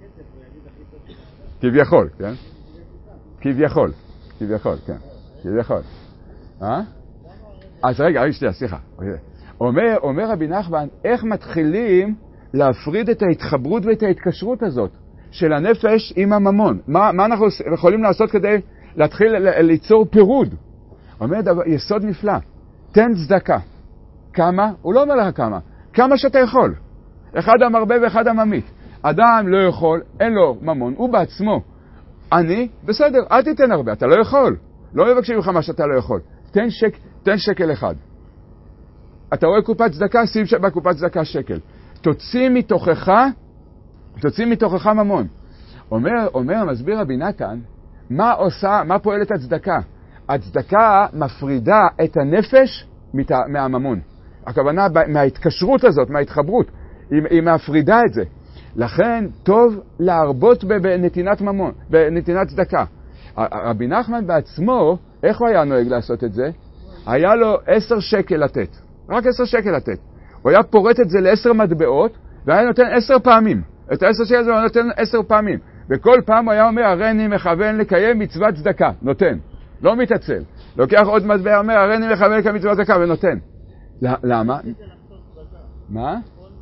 B: כביכול, כן? כביכול. כביכול, כן. כביכול. אה? אז רגע, רגע, שתהיה, סליחה. אומר, אומר רבי נחמן, איך מתחילים להפריד את ההתחברות ואת ההתקשרות הזאת של הנפש עם הממון? מה, מה אנחנו יכולים לעשות כדי להתחיל ליצור פירוד? אומר דבר, יסוד נפלא. תן צדקה. כמה? הוא לא אומר לך כמה. כמה שאתה יכול. אחד המרבה ואחד הממית. אדם לא יכול, אין לו ממון, הוא בעצמו. אני, בסדר, אל תיתן הרבה, אתה לא יכול. לא מבקשים לך מה שאתה לא יכול. תן, שק, תן שקל אחד. אתה רואה קופת צדקה, שים בקופת צדקה שקל. תוציא מתוכך, תוציא מתוכך ממון. אומר, אומר המסביר רבי נתן, מה עושה, מה פועלת הצדקה? הצדקה מפרידה את הנפש מהממון. הכוונה מההתקשרות הזאת, מההתחברות, היא, היא מפרידה את זה. לכן טוב להרבות בנתינת ממון, בנתינת צדקה. רבי נחמן בעצמו, איך הוא היה נוהג לעשות את זה? היה לו עשר שקל לתת, רק עשר שקל לתת. הוא היה פורט את זה לעשר מטבעות, והיה נותן עשר פעמים. את העשר שקל הזה הוא נותן עשר פעמים. וכל פעם הוא היה אומר, הרי אני מכוון לקיים מצוות צדקה, נותן. לא מתעצל. לוקח עוד מטבע, אומר, הרי אני מכוון לקיים מצוות צדקה, ונותן. למה? מה?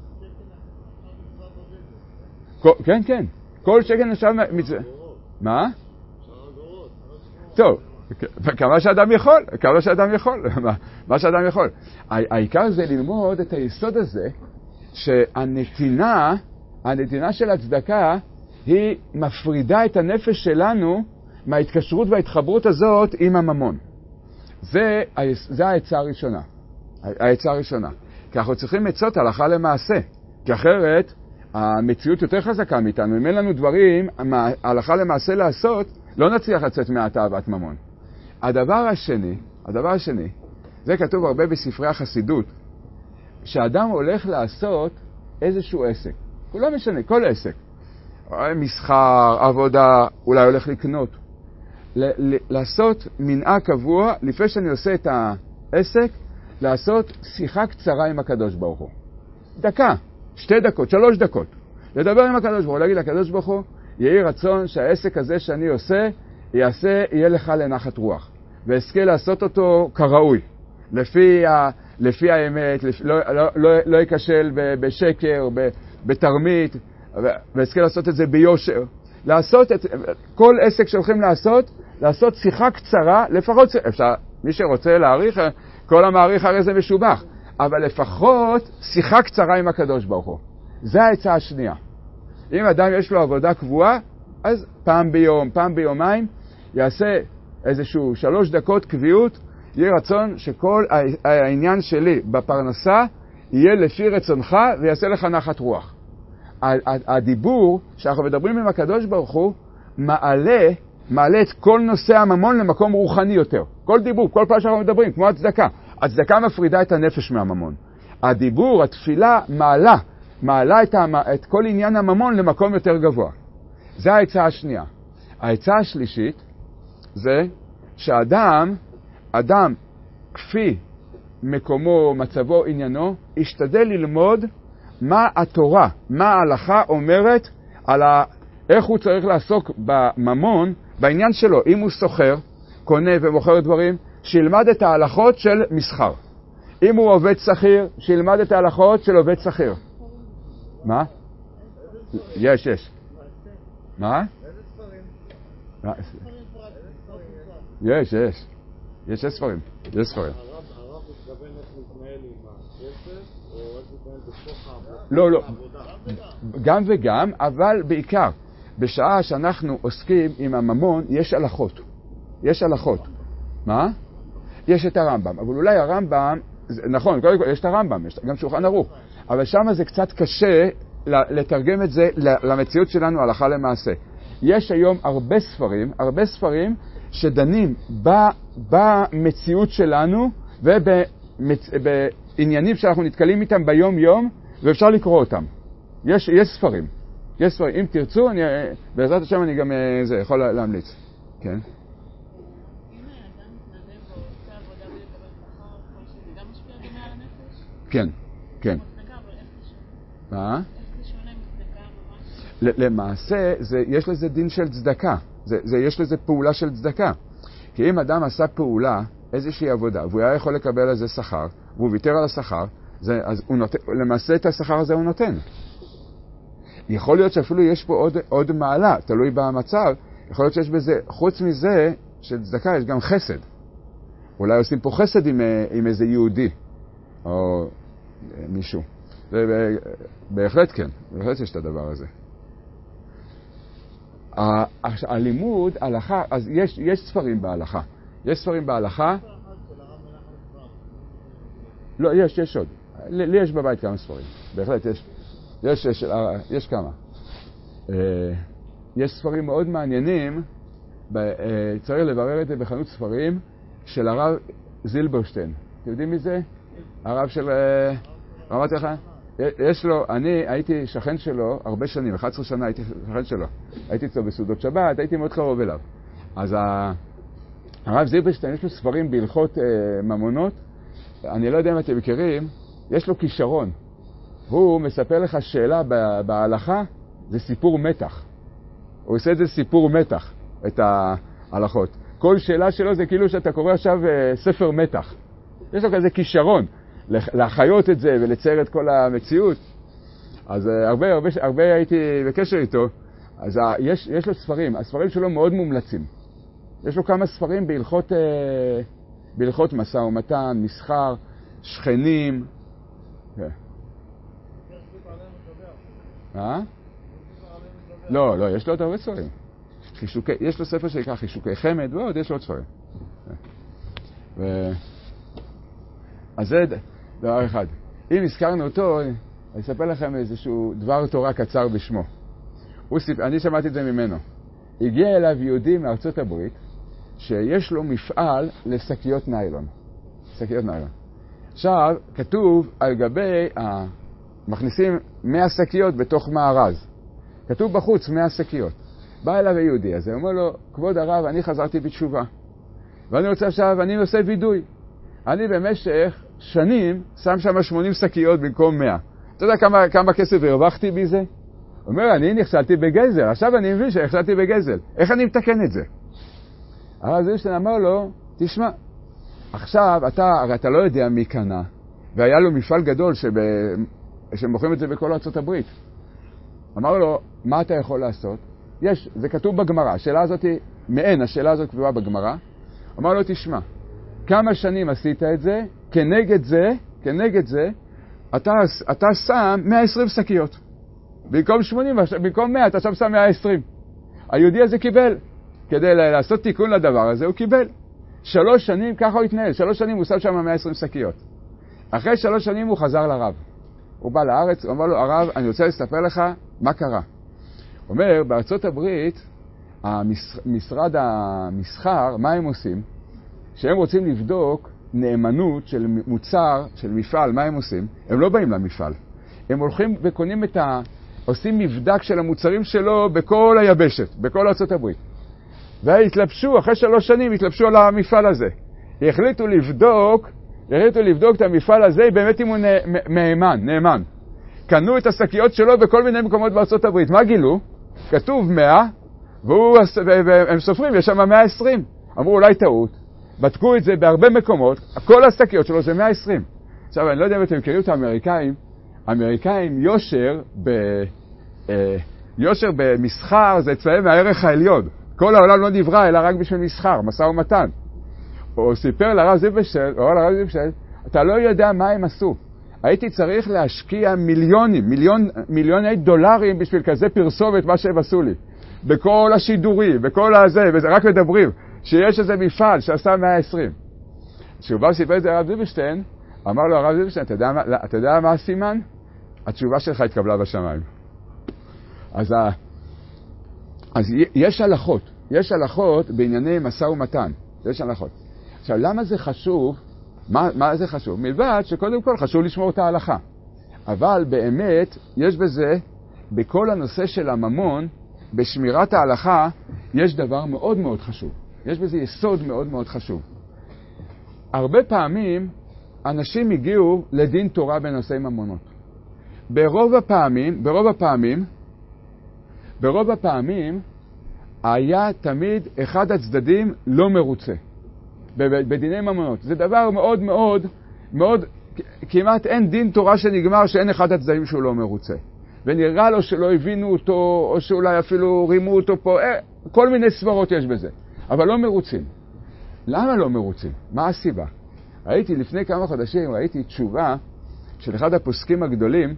B: כן, כן. כל שקל נחשב מצווה. מה? טוב, כמה שאדם יכול, כמה שאדם יכול, מה שאדם יכול. העיקר זה ללמוד את היסוד הזה, שהנתינה, הנתינה של הצדקה, היא מפרידה את הנפש שלנו מההתקשרות וההתחברות הזאת עם הממון. זה, זה העצה הראשונה. העצה הראשונה. כי אנחנו צריכים עצות הלכה למעשה. כי אחרת, המציאות יותר חזקה מאיתנו. אם אין לנו דברים, הלכה למעשה לעשות, לא נצליח לצאת מהתאוות ממון. הדבר השני, הדבר השני, זה כתוב הרבה בספרי החסידות, שאדם הולך לעשות איזשהו עסק. הוא לא משנה, כל עסק. מסחר, עבודה, אולי הולך לקנות. ל- ל- לעשות מנהג קבוע, לפני שאני עושה את העסק, לעשות שיחה קצרה עם הקדוש ברוך הוא. דקה, שתי דקות, שלוש דקות. לדבר עם הקדוש ברוך הוא, להגיד לקדוש ברוך הוא, יהי רצון שהעסק הזה שאני עושה, יעשה, יהיה לך לנחת רוח. ועסקה לעשות אותו כראוי. לפי, ה, לפי האמת, לפי, לא, לא, לא, לא יקשל בשקר, בתרמית, ועסקה לעשות את זה ביושר. לעשות את, כל עסק שהולכים לעשות, לעשות שיחה קצרה, לפחות, אפשר, מי שרוצה להעריך, כל המעריך הרי זה משובח, אבל לפחות שיחה קצרה עם הקדוש ברוך הוא. זה העצה השנייה. אם אדם יש לו עבודה קבועה, אז פעם ביום, פעם ביומיים, יעשה איזשהו שלוש דקות קביעות, יהיה רצון שכל העניין שלי בפרנסה יהיה לפי רצונך ויעשה לך נחת רוח. הדיבור שאנחנו מדברים עם הקדוש ברוך הוא מעלה, מעלה את כל נושא הממון למקום רוחני יותר. כל דיבור, כל פעם שאנחנו מדברים, כמו הצדקה. הצדקה מפרידה את הנפש מהממון. הדיבור, התפילה, מעלה, מעלה את, המ... את כל עניין הממון למקום יותר גבוה. זה העצה השנייה. העצה השלישית זה שאדם, אדם כפי מקומו, מצבו, עניינו, ישתדל ללמוד מה התורה, מה ההלכה אומרת על ה... איך הוא צריך לעסוק בממון, בעניין שלו. אם הוא סוחר, קונה ומוכר דברים, שילמד את ההלכות של מסחר. אם הוא עובד שכיר, שילמד את ההלכות של עובד שכיר. מה? יש, יש. מה? יש, יש. יש ספרים. יש ספרים.
C: הרב מתכוון איך להתנהל עם הכסף, או איך להתנהל בתוך העבודה?
B: לא, לא. גם וגם, אבל בעיקר, בשעה שאנחנו עוסקים עם הממון, יש הלכות. יש הלכות. מה? יש את הרמב"ם. אבל אולי הרמב"ם, נכון, קודם כל יש את הרמב"ם, יש גם שולחן ערוך. אבל שם זה קצת קשה לתרגם את זה למציאות שלנו הלכה למעשה. יש היום הרבה ספרים, הרבה ספרים שדנים במציאות שלנו ובעניינים שאנחנו נתקלים איתם ביום יום, ואפשר לקרוא אותם. יש, יש ספרים. יש ספרים. אם תרצו, אני, בעזרת השם אני גם זה, יכול להמליץ. כן? כן, כן. מה? למעשה, זה, יש לזה דין של צדקה. זה, זה, יש לזה פעולה של צדקה. כי אם אדם עשה פעולה, איזושהי עבודה, והוא היה יכול לקבל על זה שכר, והוא ויתר על השכר, זה, אז הוא נותן, למעשה את השכר הזה הוא נותן. יכול להיות שאפילו יש פה עוד, עוד מעלה, תלוי במצב, יכול להיות שיש בזה, חוץ מזה, של צדקה, יש גם חסד. אולי עושים פה חסד עם, עם איזה יהודי, או מישהו. בהחלט כן, בהחלט יש את הדבר הזה. הלימוד, הלכה, אז יש, יש ספרים בהלכה. יש ספרים בהלכה. לא, יש, יש עוד. לי, לי יש בבית כמה ספרים. בהחלט, יש, יש, יש, יש כמה. יש ספרים מאוד מעניינים, צריך לברר את זה בחנות ספרים, של הרב זילברשטיין. אתם יודעים מי זה? הרב של... אמרתי לך? יש לו, אני הייתי שכן שלו הרבה שנים, אחת עשרה שנה הייתי שכן שלו. הייתי אצלו בסעודות שבת, הייתי מאוד קרוב אליו. אז הרב זילברשטיין, יש לו ספרים בהלכות ממונות, אני לא יודע אם אתם מכירים, יש לו כישרון. הוא מספר לך שאלה בהלכה, זה סיפור מתח. הוא עושה את זה סיפור מתח, את ההלכות. כל שאלה שלו זה כאילו שאתה קורא עכשיו ספר מתח. יש לו כזה כישרון לחיות את זה ולצייר את כל המציאות. אז הרבה, הרבה, הרבה הייתי בקשר איתו. אז יש, יש לו ספרים, הספרים שלו מאוד מומלצים. יש לו כמה ספרים בהלכות, בהלכות משא ומתן, מסחר, שכנים. אה? לא, לא, יש לו עוד הרבה ספרים. חישוקי, יש לו ספר שנקרא חישוקי חמד, ועוד יש לו עוד ספרים. ו... אז זה דבר אחד. אם הזכרנו אותו, אני אספר לכם איזשהו דבר תורה קצר בשמו. סיפ... אני שמעתי את זה ממנו. הגיע אליו יהודי מארצות הברית, שיש לו מפעל לשקיות ניילון. שקיות ניילון. עכשיו, כתוב על גבי, ה... מכניסים מאה שקיות בתוך מארז. כתוב בחוץ מאה שקיות. בא אליו היהודי הזה, אומר לו, כבוד הרב, אני חזרתי בתשובה. ואני רוצה עכשיו, אני עושה וידוי. אני במשך שנים שם שם שמונים שקיות במקום מאה. אתה יודע כמה, כמה כסף הרווחתי בזה? הוא אומר, אני נכשלתי בגזל. עכשיו אני מבין שנכשלתי בגזל. איך אני מתקן את זה? הרב זילברשטיין אמר לו, תשמע, עכשיו אתה, הרי אתה לא יודע מי קנה, והיה לו מפעל גדול שב... שמוכרים את זה בכל ארצות הברית. אמר לו, מה אתה יכול לעשות? יש, זה כתוב בגמרא, השאלה הזאת, מעין, השאלה הזאת כתובה בגמרא. אמר לו, תשמע, כמה שנים עשית את זה, כנגד זה, כנגד זה, אתה, אתה שם מאה ועשרים שקיות. במקום שמונים, במקום מאה, אתה שם שם מאה ועשרים. היהודי הזה קיבל. כדי לעשות תיקון לדבר הזה, הוא קיבל. שלוש שנים, ככה הוא התנהל, שלוש שנים הוא שם שם מאה ועשרים שקיות. אחרי שלוש שנים הוא חזר לרב. הוא בא לארץ, הוא אמר לו, הרב, אני רוצה לספר לך מה קרה. הוא אומר, בארצות הברית, משרד המסחר, מה הם עושים? שהם רוצים לבדוק נאמנות של מוצר, של מפעל, מה הם עושים? הם לא באים למפעל. הם הולכים וקונים את ה... עושים מבדק של המוצרים שלו בכל היבשת, בכל ארצות הברית. והתלבשו, אחרי שלוש שנים התלבשו על המפעל הזה. החליטו לבדוק, החליטו לבדוק את המפעל הזה, באמת אם הוא נאמן, נאמן. קנו את השקיות שלו בכל מיני מקומות בארצות הברית. מה גילו? כתוב מאה, והם סופרים, יש שם מאה ועשרים. אמרו, אולי טעות. בדקו את זה בהרבה מקומות, כל השקיות שלו זה מאה ועשרים. עכשיו, אני לא יודע אם אתם מכירים את האמריקאים, האמריקאים יושר, ב, אה, יושר במסחר זה אצלהם הערך העליון. כל העולם לא נברא, אלא רק בשביל מסחר, משא ומתן. הוא סיפר לרב זילברשטיין, או לרב זילברשטיין, אתה לא יודע מה הם עשו. הייתי צריך להשקיע מיליונים, מיליון, מיליוני דולרים בשביל כזה פרסומת מה שהם עשו לי. בכל השידורים, בכל הזה, וזה רק מדברים, שיש איזה מפעל שעשה מאה ועשרים. כשהוא בא וסיפר את זה לרב זילברשטיין, אמר לו הרב זילברשטיין, אתה יודע, אתה יודע מה הסימן? התשובה שלך התקבלה בשמיים. אז, ה... אז יש הלכות, יש הלכות בענייני משא ומתן, יש הלכות. עכשיו, למה זה חשוב? מה, מה זה חשוב? מלבד שקודם כל חשוב לשמור את ההלכה. אבל באמת, יש בזה, בכל הנושא של הממון, בשמירת ההלכה, יש דבר מאוד מאוד חשוב. יש בזה יסוד מאוד מאוד חשוב. הרבה פעמים, אנשים הגיעו לדין תורה בנושאי ממונות. ברוב הפעמים, ברוב הפעמים, ברוב הפעמים, היה תמיד אחד הצדדים לא מרוצה. בדיני ממונות. זה דבר מאוד מאוד, מאוד, כמעט אין דין תורה שנגמר שאין אחד הצדדים שהוא לא מרוצה. ונראה לו שלא הבינו אותו, או שאולי אפילו רימו אותו פה, כל מיני סברות יש בזה. אבל לא מרוצים. למה לא מרוצים? מה הסיבה? ראיתי לפני כמה חודשים, ראיתי תשובה של אחד הפוסקים הגדולים,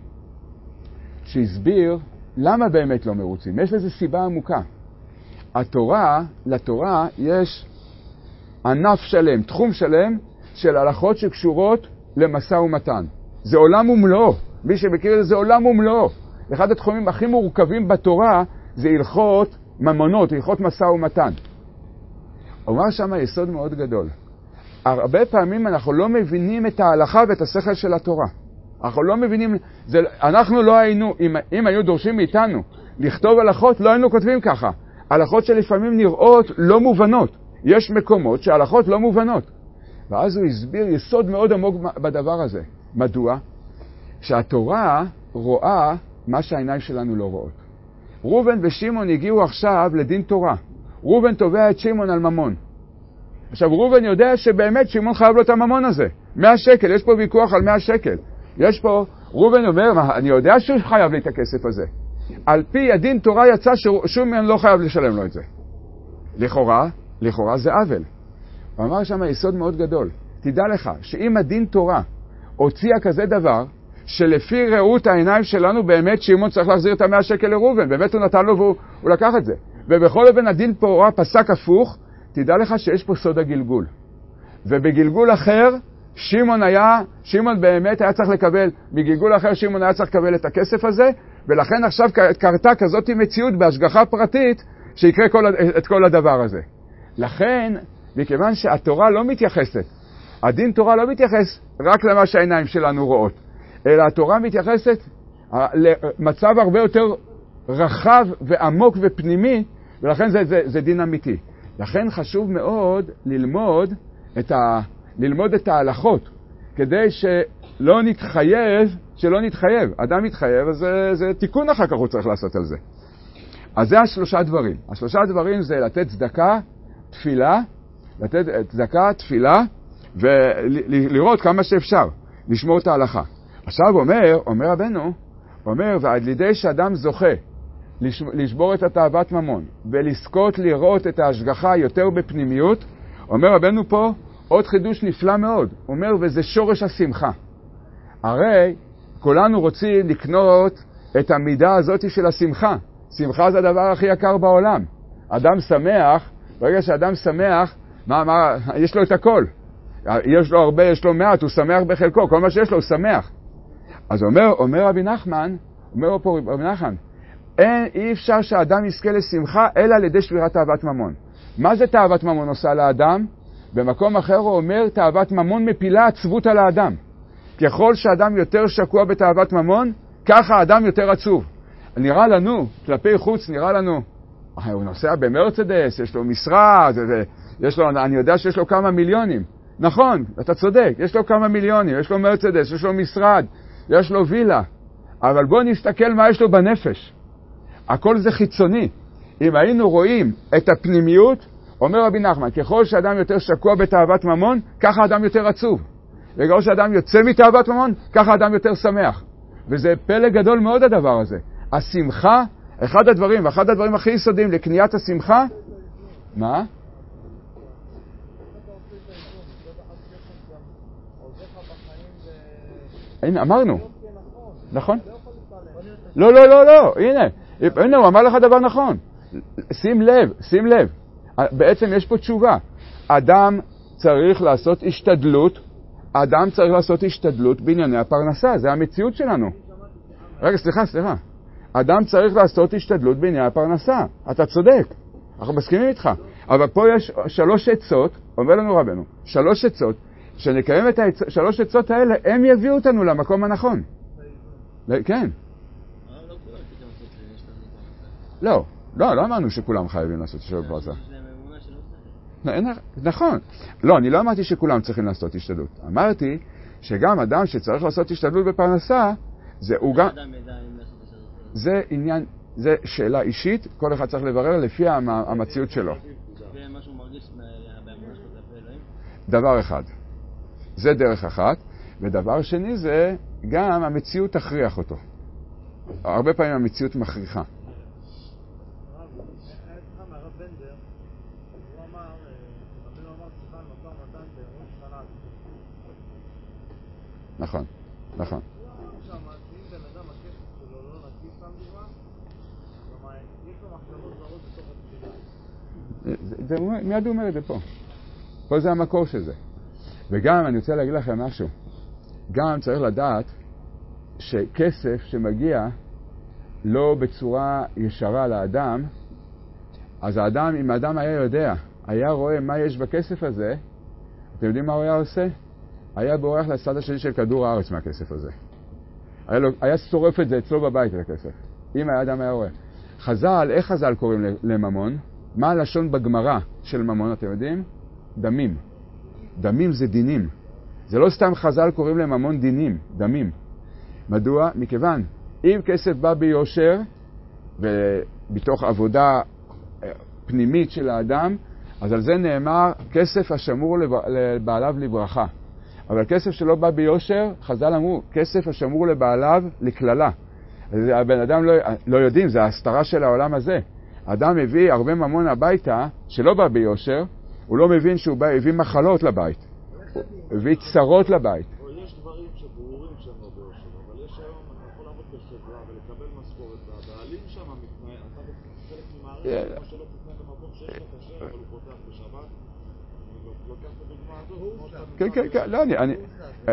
B: שהסביר למה באמת לא מרוצים. יש לזה סיבה עמוקה. התורה, לתורה יש ענף שלם, תחום שלם של הלכות שקשורות למשא ומתן. זה עולם ומלואו. מי שמכיר את זה, זה עולם ומלואו. אחד התחומים הכי מורכבים בתורה זה הלכות ממונות, הלכות משא ומתן. אומר שם יסוד מאוד גדול. הרבה פעמים אנחנו לא מבינים את ההלכה ואת השכל של התורה. אנחנו לא מבינים, זה, אנחנו לא היינו, אם, אם היו דורשים מאיתנו לכתוב הלכות, לא היינו כותבים ככה. הלכות שלפעמים נראות לא מובנות. יש מקומות שההלכות לא מובנות. ואז הוא הסביר יסוד מאוד עמוק בדבר הזה. מדוע? שהתורה רואה מה שהעיניים שלנו לא רואות. ראובן ושמעון הגיעו עכשיו לדין תורה. ראובן תובע את שמעון על ממון. עכשיו ראובן יודע שבאמת שמעון חייב לו את הממון הזה. מאה שקל, יש פה ויכוח על מאה שקל. יש פה, ראובן אומר, אני יודע שהוא חייב לי את הכסף הזה. על פי הדין תורה יצא ששמעון לא חייב לשלם לו את זה. לכאורה, לכאורה זה עוול. הוא אמר שם יסוד מאוד גדול. תדע לך שאם הדין תורה הוציאה כזה דבר, שלפי ראות העיניים שלנו באמת שמעון צריך להחזיר את המאה שקל לראובן, באמת הוא נתן לו והוא הוא לקח את זה. ובכל אופן הדין תורה פסק הפוך, תדע לך שיש פה סוד הגלגול. ובגלגול אחר, שמעון היה, שמעון באמת היה צריך לקבל, בגלגול אחר שמעון היה צריך לקבל את הכסף הזה, ולכן עכשיו קרתה כזאת מציאות בהשגחה פרטית, שיקרה כל, את כל הדבר הזה. לכן, מכיוון שהתורה לא מתייחסת, הדין תורה לא מתייחס רק למה שהעיניים שלנו רואות, אלא התורה מתייחסת למצב הרבה יותר רחב ועמוק ופנימי, ולכן זה, זה, זה דין אמיתי. לכן חשוב מאוד ללמוד את, ה, ללמוד את ההלכות, כדי שלא נתחייב, שלא נתחייב. אדם מתחייב, אז זה, זה תיקון אחר כך הוא צריך לעשות על זה. אז זה השלושה דברים. השלושה דברים זה לתת צדקה, תפילה, לתת צדקה, תפילה, ולראות כמה שאפשר, לשמור את ההלכה. עכשיו אומר, אומר רבנו, אומר, ועד לידי שאדם זוכה לשבור את התאוות ממון, ולזכות לראות את ההשגחה יותר בפנימיות, אומר רבנו פה עוד חידוש נפלא מאוד, אומר, וזה שורש השמחה. הרי כולנו רוצים לקנות את המידה הזאת של השמחה. שמחה זה הדבר הכי יקר בעולם. אדם שמח, ברגע שאדם שמח, מה, מה, יש לו את הכל. יש לו הרבה, יש לו מעט, הוא שמח בחלקו, כל מה שיש לו הוא שמח. אז אומר, אומר רבי נחמן, אומר פה רבי נחמן, אין, אי אפשר שהאדם יזכה לשמחה אלא על ידי שבירת תאוות ממון. מה זה תאוות ממון עושה לאדם? במקום אחר הוא אומר, תאוות ממון מפילה עצבות על האדם. ככל שאדם יותר שקוע בתאוות ממון, ככה האדם יותר עצוב. נראה לנו, כלפי חוץ נראה לנו, הוא נוסע במרצדס, יש לו משרד, יש לו, אני יודע שיש לו כמה מיליונים. נכון, אתה צודק, יש לו כמה מיליונים, יש לו מרצדס, יש לו משרד, יש לו וילה. אבל בוא נסתכל מה יש לו בנפש. הכל זה חיצוני. אם היינו רואים את הפנימיות, אומר רבי נחמן, ככל שאדם יותר שקוע בתאוות ממון, ככה אדם יותר עצוב. וככל שאדם יוצא מתאוות ממון, ככה אדם יותר שמח. וזה פלא גדול מאוד הדבר הזה. השמחה, אחד הדברים, ואחד הדברים הכי יסודיים לקניית השמחה, מה? הנה, אמרנו. נכון? לא, לא, לא, לא, הנה. הנה, הוא אמר לך דבר נכון. שים לב, שים לב. בעצם יש פה תשובה. אדם צריך לעשות השתדלות, אדם צריך לעשות השתדלות בענייני הפרנסה, זה המציאות שלנו. רגע, סליחה, סליחה. אדם צריך לעשות השתדלות בענייני הפרנסה. אתה צודק. אנחנו מסכימים איתך. אבל פה יש שלוש עצות, אומר לנו רבנו, שלוש עצות, שנקיים את השלוש עצות האלה, הם יביאו אותנו למקום הנכון. כן. לא, לא, לא אמרנו שכולם חייבים לעשות השתדלות בפרנסה. נכון. לא, אני לא אמרתי שכולם צריכים לעשות השתדלות. אמרתי שגם אדם שצריך לעשות השתדלות בפרנסה, זה הוא גם... זה עניין, זה שאלה אישית, כל אחד צריך לברר לפי המציאות שלו. דבר אחד. זה דרך אחת. ודבר שני זה גם המציאות תכריח אותו. הרבה פעמים המציאות מכריחה. נכון, נכון. מיד הוא אומר את זה פה. פה זה המקור של זה. וגם אני רוצה להגיד לכם משהו. גם צריך לדעת שכסף שמגיע לא בצורה ישרה לאדם, אז האדם, אם האדם היה יודע, היה רואה מה יש בכסף הזה, אתם יודעים מה הוא היה עושה? היה בורח לצד השני של כדור הארץ מהכסף הזה. היה, לו, היה שורף את זה אצלו בבית, את הכסף. אם האדם היה רואה. חז"ל, איך חז"ל קוראים לממון? מה הלשון בגמרא של ממון, אתם יודעים? דמים. דמים זה דינים. זה לא סתם חז"ל קוראים לממון דינים, דמים. מדוע? מכיוון, אם כסף בא ביושר, ובתוך עבודה פנימית של האדם, אז על זה נאמר, כסף השמור לבעליו לברכה. אבל כסף שלא בא ביושר, חז"ל אמרו, כסף השמור לבעליו לכללה. הבן אדם לא, לא יודעים, זה ההסתרה של העולם הזה. האדם מביא הרבה ממון הביתה, שלא בא ביושר, הוא לא מבין שהוא בא, הביא מחלות לבית. הוא הביא צרות לבית.
C: יש דברים שברורים שהם לא ביושר, אבל יש היום, אתה יכול לעבוד בחברה ולקבל משכורת, והבעלים שם מתנהל, אתה חלק ממערכת, כמו שלא תתנהל במקום שיש לך קשה, אבל הוא פותח בשבת, אני לוקח את הדוגמה הזאת.
B: כן, כן, כן, לא, אני, אני,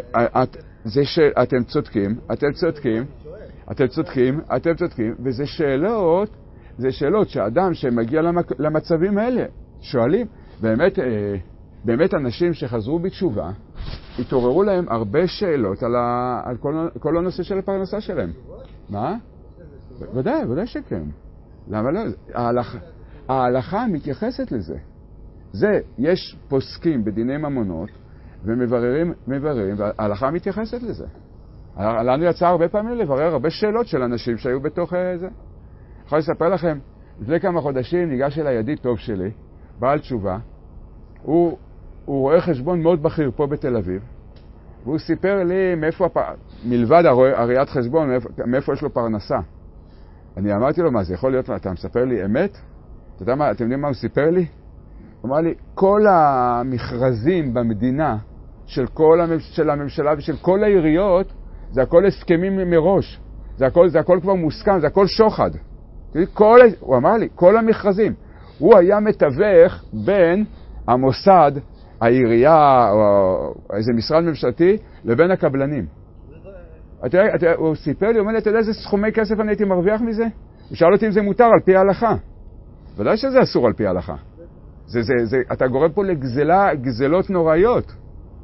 B: זה שאתם צודקים, אתם צודקים, אתם צודקים, אתם צודקים, וזה שאלות, זה שאלות שאדם שמגיע למצבים האלה, שואלים, באמת, באמת אנשים שחזרו בתשובה, התעוררו להם הרבה שאלות על, ה, על כל, כל הנושא של הפרנסה שלהם. מה? ודאי, ודאי שכן. למה לא? ההלכה, ההלכה מתייחסת לזה. זה, יש פוסקים בדיני ממונות, ומבררים, מבררים, וההלכה מתייחסת לזה. לנו יצא הרבה פעמים לברר הרבה שאלות של אנשים שהיו בתוך זה. יכול לספר לכם, לפני כמה חודשים ניגש אל הידיד טוב שלי, בעל תשובה, הוא, הוא רואה חשבון מאוד בכיר פה בתל אביב, והוא סיפר לי מאיפה, הפ... מלבד הראיית חשבון, מאיפה, מאיפה יש לו פרנסה. אני אמרתי לו, מה זה יכול להיות? אתה מספר לי אמת? אתה יודע מה, אתם יודעים מה הוא סיפר לי? הוא אמר לי, כל המכרזים במדינה של כל הממשלה, של הממשלה ושל כל העיריות, זה הכל הסכמים מראש. זה הכל, זה הכל כבר מוסכם, זה הכל שוחד. כל, הוא אמר לי, כל המכרזים. הוא היה מתווך בין המוסד, העירייה או איזה משרד ממשלתי לבין הקבלנים. אתה, אתה, הוא סיפר לי, הוא אומר לי, אתה יודע איזה סכומי כסף אני הייתי מרוויח מזה? הוא שאל אותי אם זה מותר על פי ההלכה. ודאי שזה אסור על פי ההלכה. זה, זה, זה, אתה גורם פה לגזלה, גזלות נוראיות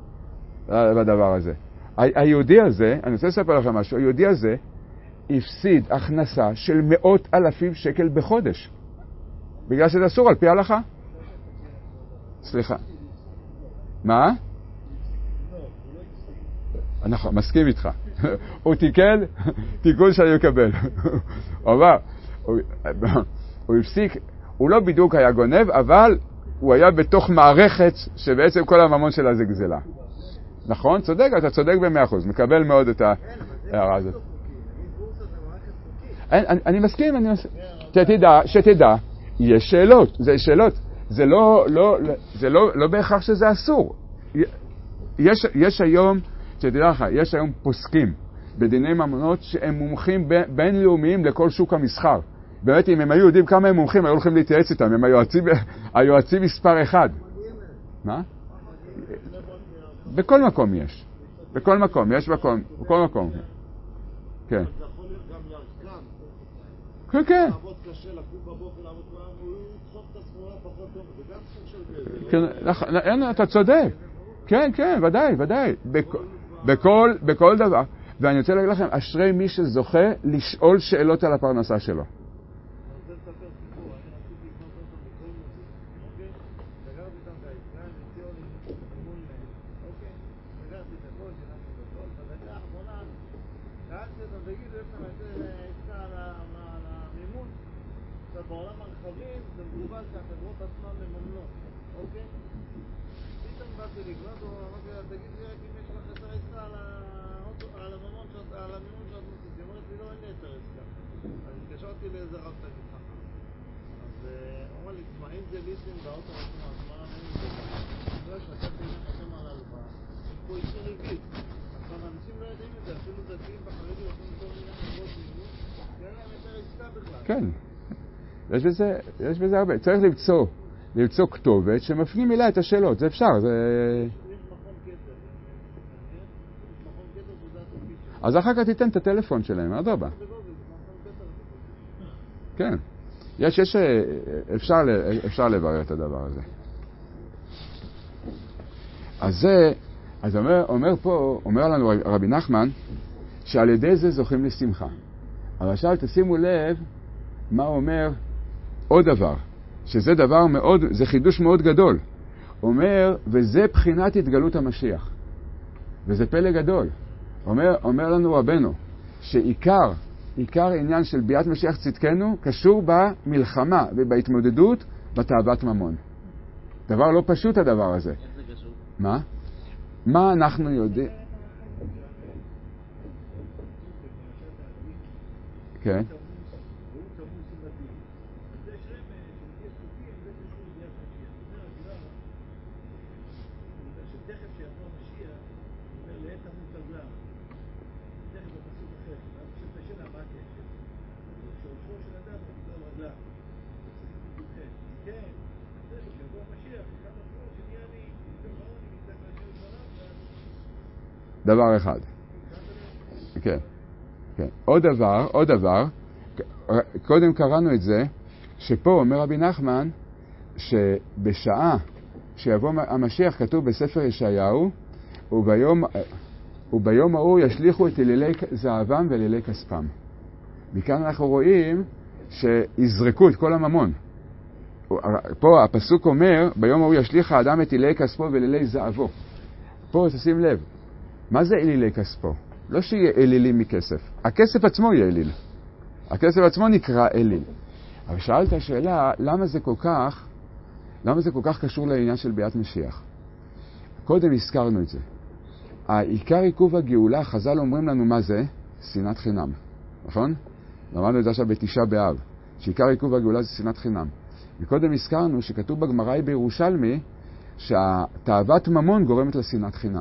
B: בדבר הזה. ה- היהודי הזה, אני רוצה לספר לכם משהו, היהודי הזה הפסיד הכנסה של מאות אלפים שקל בחודש. בגלל שזה אסור על פי ההלכה. סליחה. מה? נכון, מסכים איתך. הוא תיקל, תיקול שאני מקבל. הוא אמר, הוא הפסיק, הוא לא בדיוק היה גונב, אבל הוא היה בתוך מערכת שבעצם כל הממון שלה זה גזלה. נכון? צודק, אתה צודק במאה אחוז, מקבל מאוד את ההערה הזאת. אני מסכים, אני מסכים. שתדע, שתדע, יש שאלות, זה שאלות. זה לא, לא, זה לא, לא בהכרח שזה אסור. יש, יש היום, שתדע לך, יש היום פוסקים בדיני ממונות שהם מומחים בינלאומיים לכל שוק המסחר. באמת, אם הם היו יודעים כמה הם מומחים, היו הולכים להתייעץ איתם, הם היועצים, היועצים מספר אחד. מה? בכל מקום יש. בכל מקום, יש מקום, בכל מקום. כן.
C: זה יכול להיות גם ירקן.
B: כן, כן.
C: לעבוד קשה, לקום בבוקר, לעבוד פעם, הוא ידחוף את הסחורה פחות טוב, זה גם סוג של גזל.
B: כן, אתה צודק. כן, כן, ודאי, ודאי. בכל, בכל דבר. ואני רוצה להגיד לכם, אשרי מי שזוכה לשאול שאלות על הפרנסה שלו.
C: בעולם הרכבים זה מגובל שהחברות עצמן מממנות, אוקיי? פתאום באתי לקנות, אמרתי לה, תגיד לי רק אם יש לך היתר עסקה על המימון שאת נוסעת. היא אומרת לי, לא, אין לי היתר עסקה. אז התקשרתי לאיזה רב תגיד חכם. אז הוא אמר לי, תשמע, אם זה ליסינג באוטו עצמו, אז מה המימון זה? לא יש נתתי לי חתם על ההלוואה, יש פה אישור ריבית. עכשיו, אנשים לא יודעים את זה, אפילו דתיים בחרדים יכולים כל מיני חברות מימון, אין להם היתר עסקה בכלל.
B: כן. יש בזה, יש בזה הרבה. צריך למצוא, למצוא כתובת שמפנים אליה את השאלות. זה אפשר, זה...
C: יש מכון כסף. יש מכון כסף
B: אז אחר כך תיתן את הטלפון שלהם, אדרבה. כן. יש, יש, אפשר, אפשר לברר את הדבר הזה. אז זה, אז אומר, אומר פה, אומר לנו רבי נחמן, שעל ידי זה זוכים לשמחה. אבל עכשיו תשימו לב מה אומר עוד דבר, שזה דבר מאוד, זה חידוש מאוד גדול. אומר, וזה בחינת התגלות המשיח. וזה פלא גדול. אומר, אומר לנו רבנו, שעיקר, עיקר עניין של ביאת משיח צדקנו, קשור במלחמה ובהתמודדות בתאוות ממון. דבר לא פשוט הדבר הזה.
C: איך זה קשור?
B: מה? מה אנחנו יודעים? כן. דבר אחד. כן. כן. עוד דבר, עוד דבר, קודם קראנו את זה, שפה אומר רבי נחמן, שבשעה שיבוא המשיח כתוב בספר ישעיהו, וביום, וביום ההוא ישליכו את אלילי זהבם ואלילי כספם. מכאן אנחנו רואים שיזרקו את כל הממון. פה הפסוק אומר, ביום ההוא ישליך האדם את אלילי כספו ואלילי זהבו. פה תשים לב, מה זה אלילי כספו? לא שיהיה אלילים מכסף. הכסף עצמו יהיה אליל. הכסף עצמו נקרא אליל. אבל שאלת השאלה, למה זה כל כך, למה זה כל כך קשור לעניין של ביאת משיח? קודם הזכרנו את זה. העיקר עיכוב הגאולה, חז"ל אומרים לנו מה זה? שנאת חינם. נכון? למדנו את זה עכשיו בתשעה באב. שעיקר עיכוב הגאולה זה שנאת חינם. וקודם הזכרנו שכתוב בגמרא בירושלמי, שהתאוות ממון גורמת לשנאת חינם.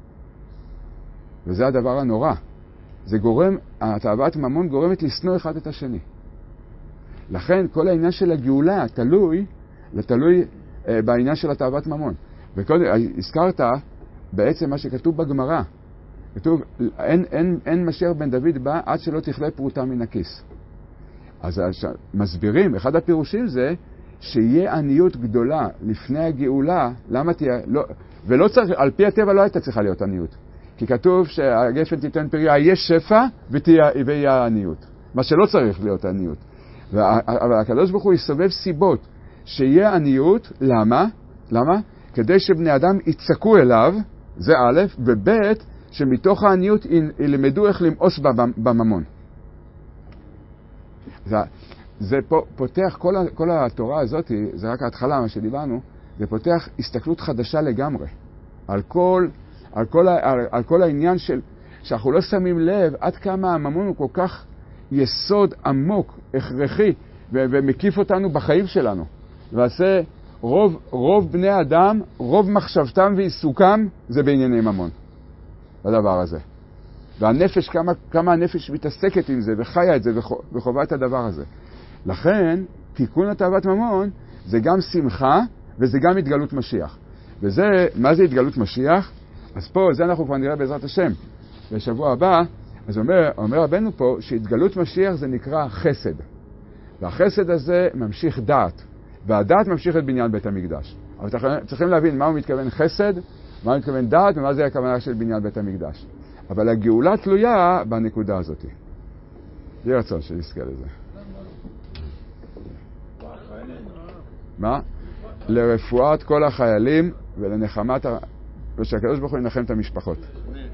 B: וזה הדבר הנורא. זה גורם, התאוות ממון גורמת לשנוא אחד את השני. לכן כל העניין של הגאולה תלוי, תלוי אה, בעניין של התאוות ממון. וקודם, הזכרת בעצם מה שכתוב בגמרא. כתוב, אין, אין, אין משיח בן דוד בא עד שלא תכלה פרוטה מן הכיס. אז מסבירים, אחד הפירושים זה, שיהיה עניות גדולה לפני הגאולה, למה תהיה, לא, ולא צריך, על פי הטבע לא הייתה צריכה להיות עניות. כי כתוב שהגפן תיתן פריה, יש שפע ותהיה עניות. מה שלא צריך להיות עניות. אבל הקדוש ברוך הוא יסובב סיבות שיהיה עניות, למה? למה? כדי שבני אדם יצקו אליו, זה א', וב', שמתוך העניות ילמדו איך למאוס בממון. זה, זה פותח, כל, כל התורה הזאת, זה רק ההתחלה מה שדיברנו, זה פותח הסתכלות חדשה לגמרי. על כל... על כל, על, על כל העניין של, שאנחנו לא שמים לב עד כמה הממון הוא כל כך יסוד עמוק, הכרחי, ו, ומקיף אותנו בחיים שלנו. ועשה רוב, רוב בני אדם, רוב מחשבתם ועיסוקם, זה בענייני ממון. הדבר הזה. והנפש, כמה, כמה הנפש מתעסקת עם זה, וחיה את זה, וחובה את הדבר הזה. לכן, תיקון התאוות ממון, זה גם שמחה, וזה גם התגלות משיח. וזה, מה זה התגלות משיח? אז פה, זה אנחנו כבר נראה בעזרת השם. בשבוע הבא, אז אומר, אומר רבנו פה, שהתגלות משיח זה נקרא חסד. והחסד הזה ממשיך דעת. והדעת ממשיך את בניין בית המקדש. אבל צריכים להבין מה הוא מתכוון חסד, מה הוא מתכוון דעת, ומה זה הכוונה של בניין בית המקדש. אבל הגאולה תלויה בנקודה הזאת. יהיה רצון שנזכה לזה. מה? לרפואת כל החיילים ולנחמת, ושהקדוש ברוך הוא ינחם את המשפחות.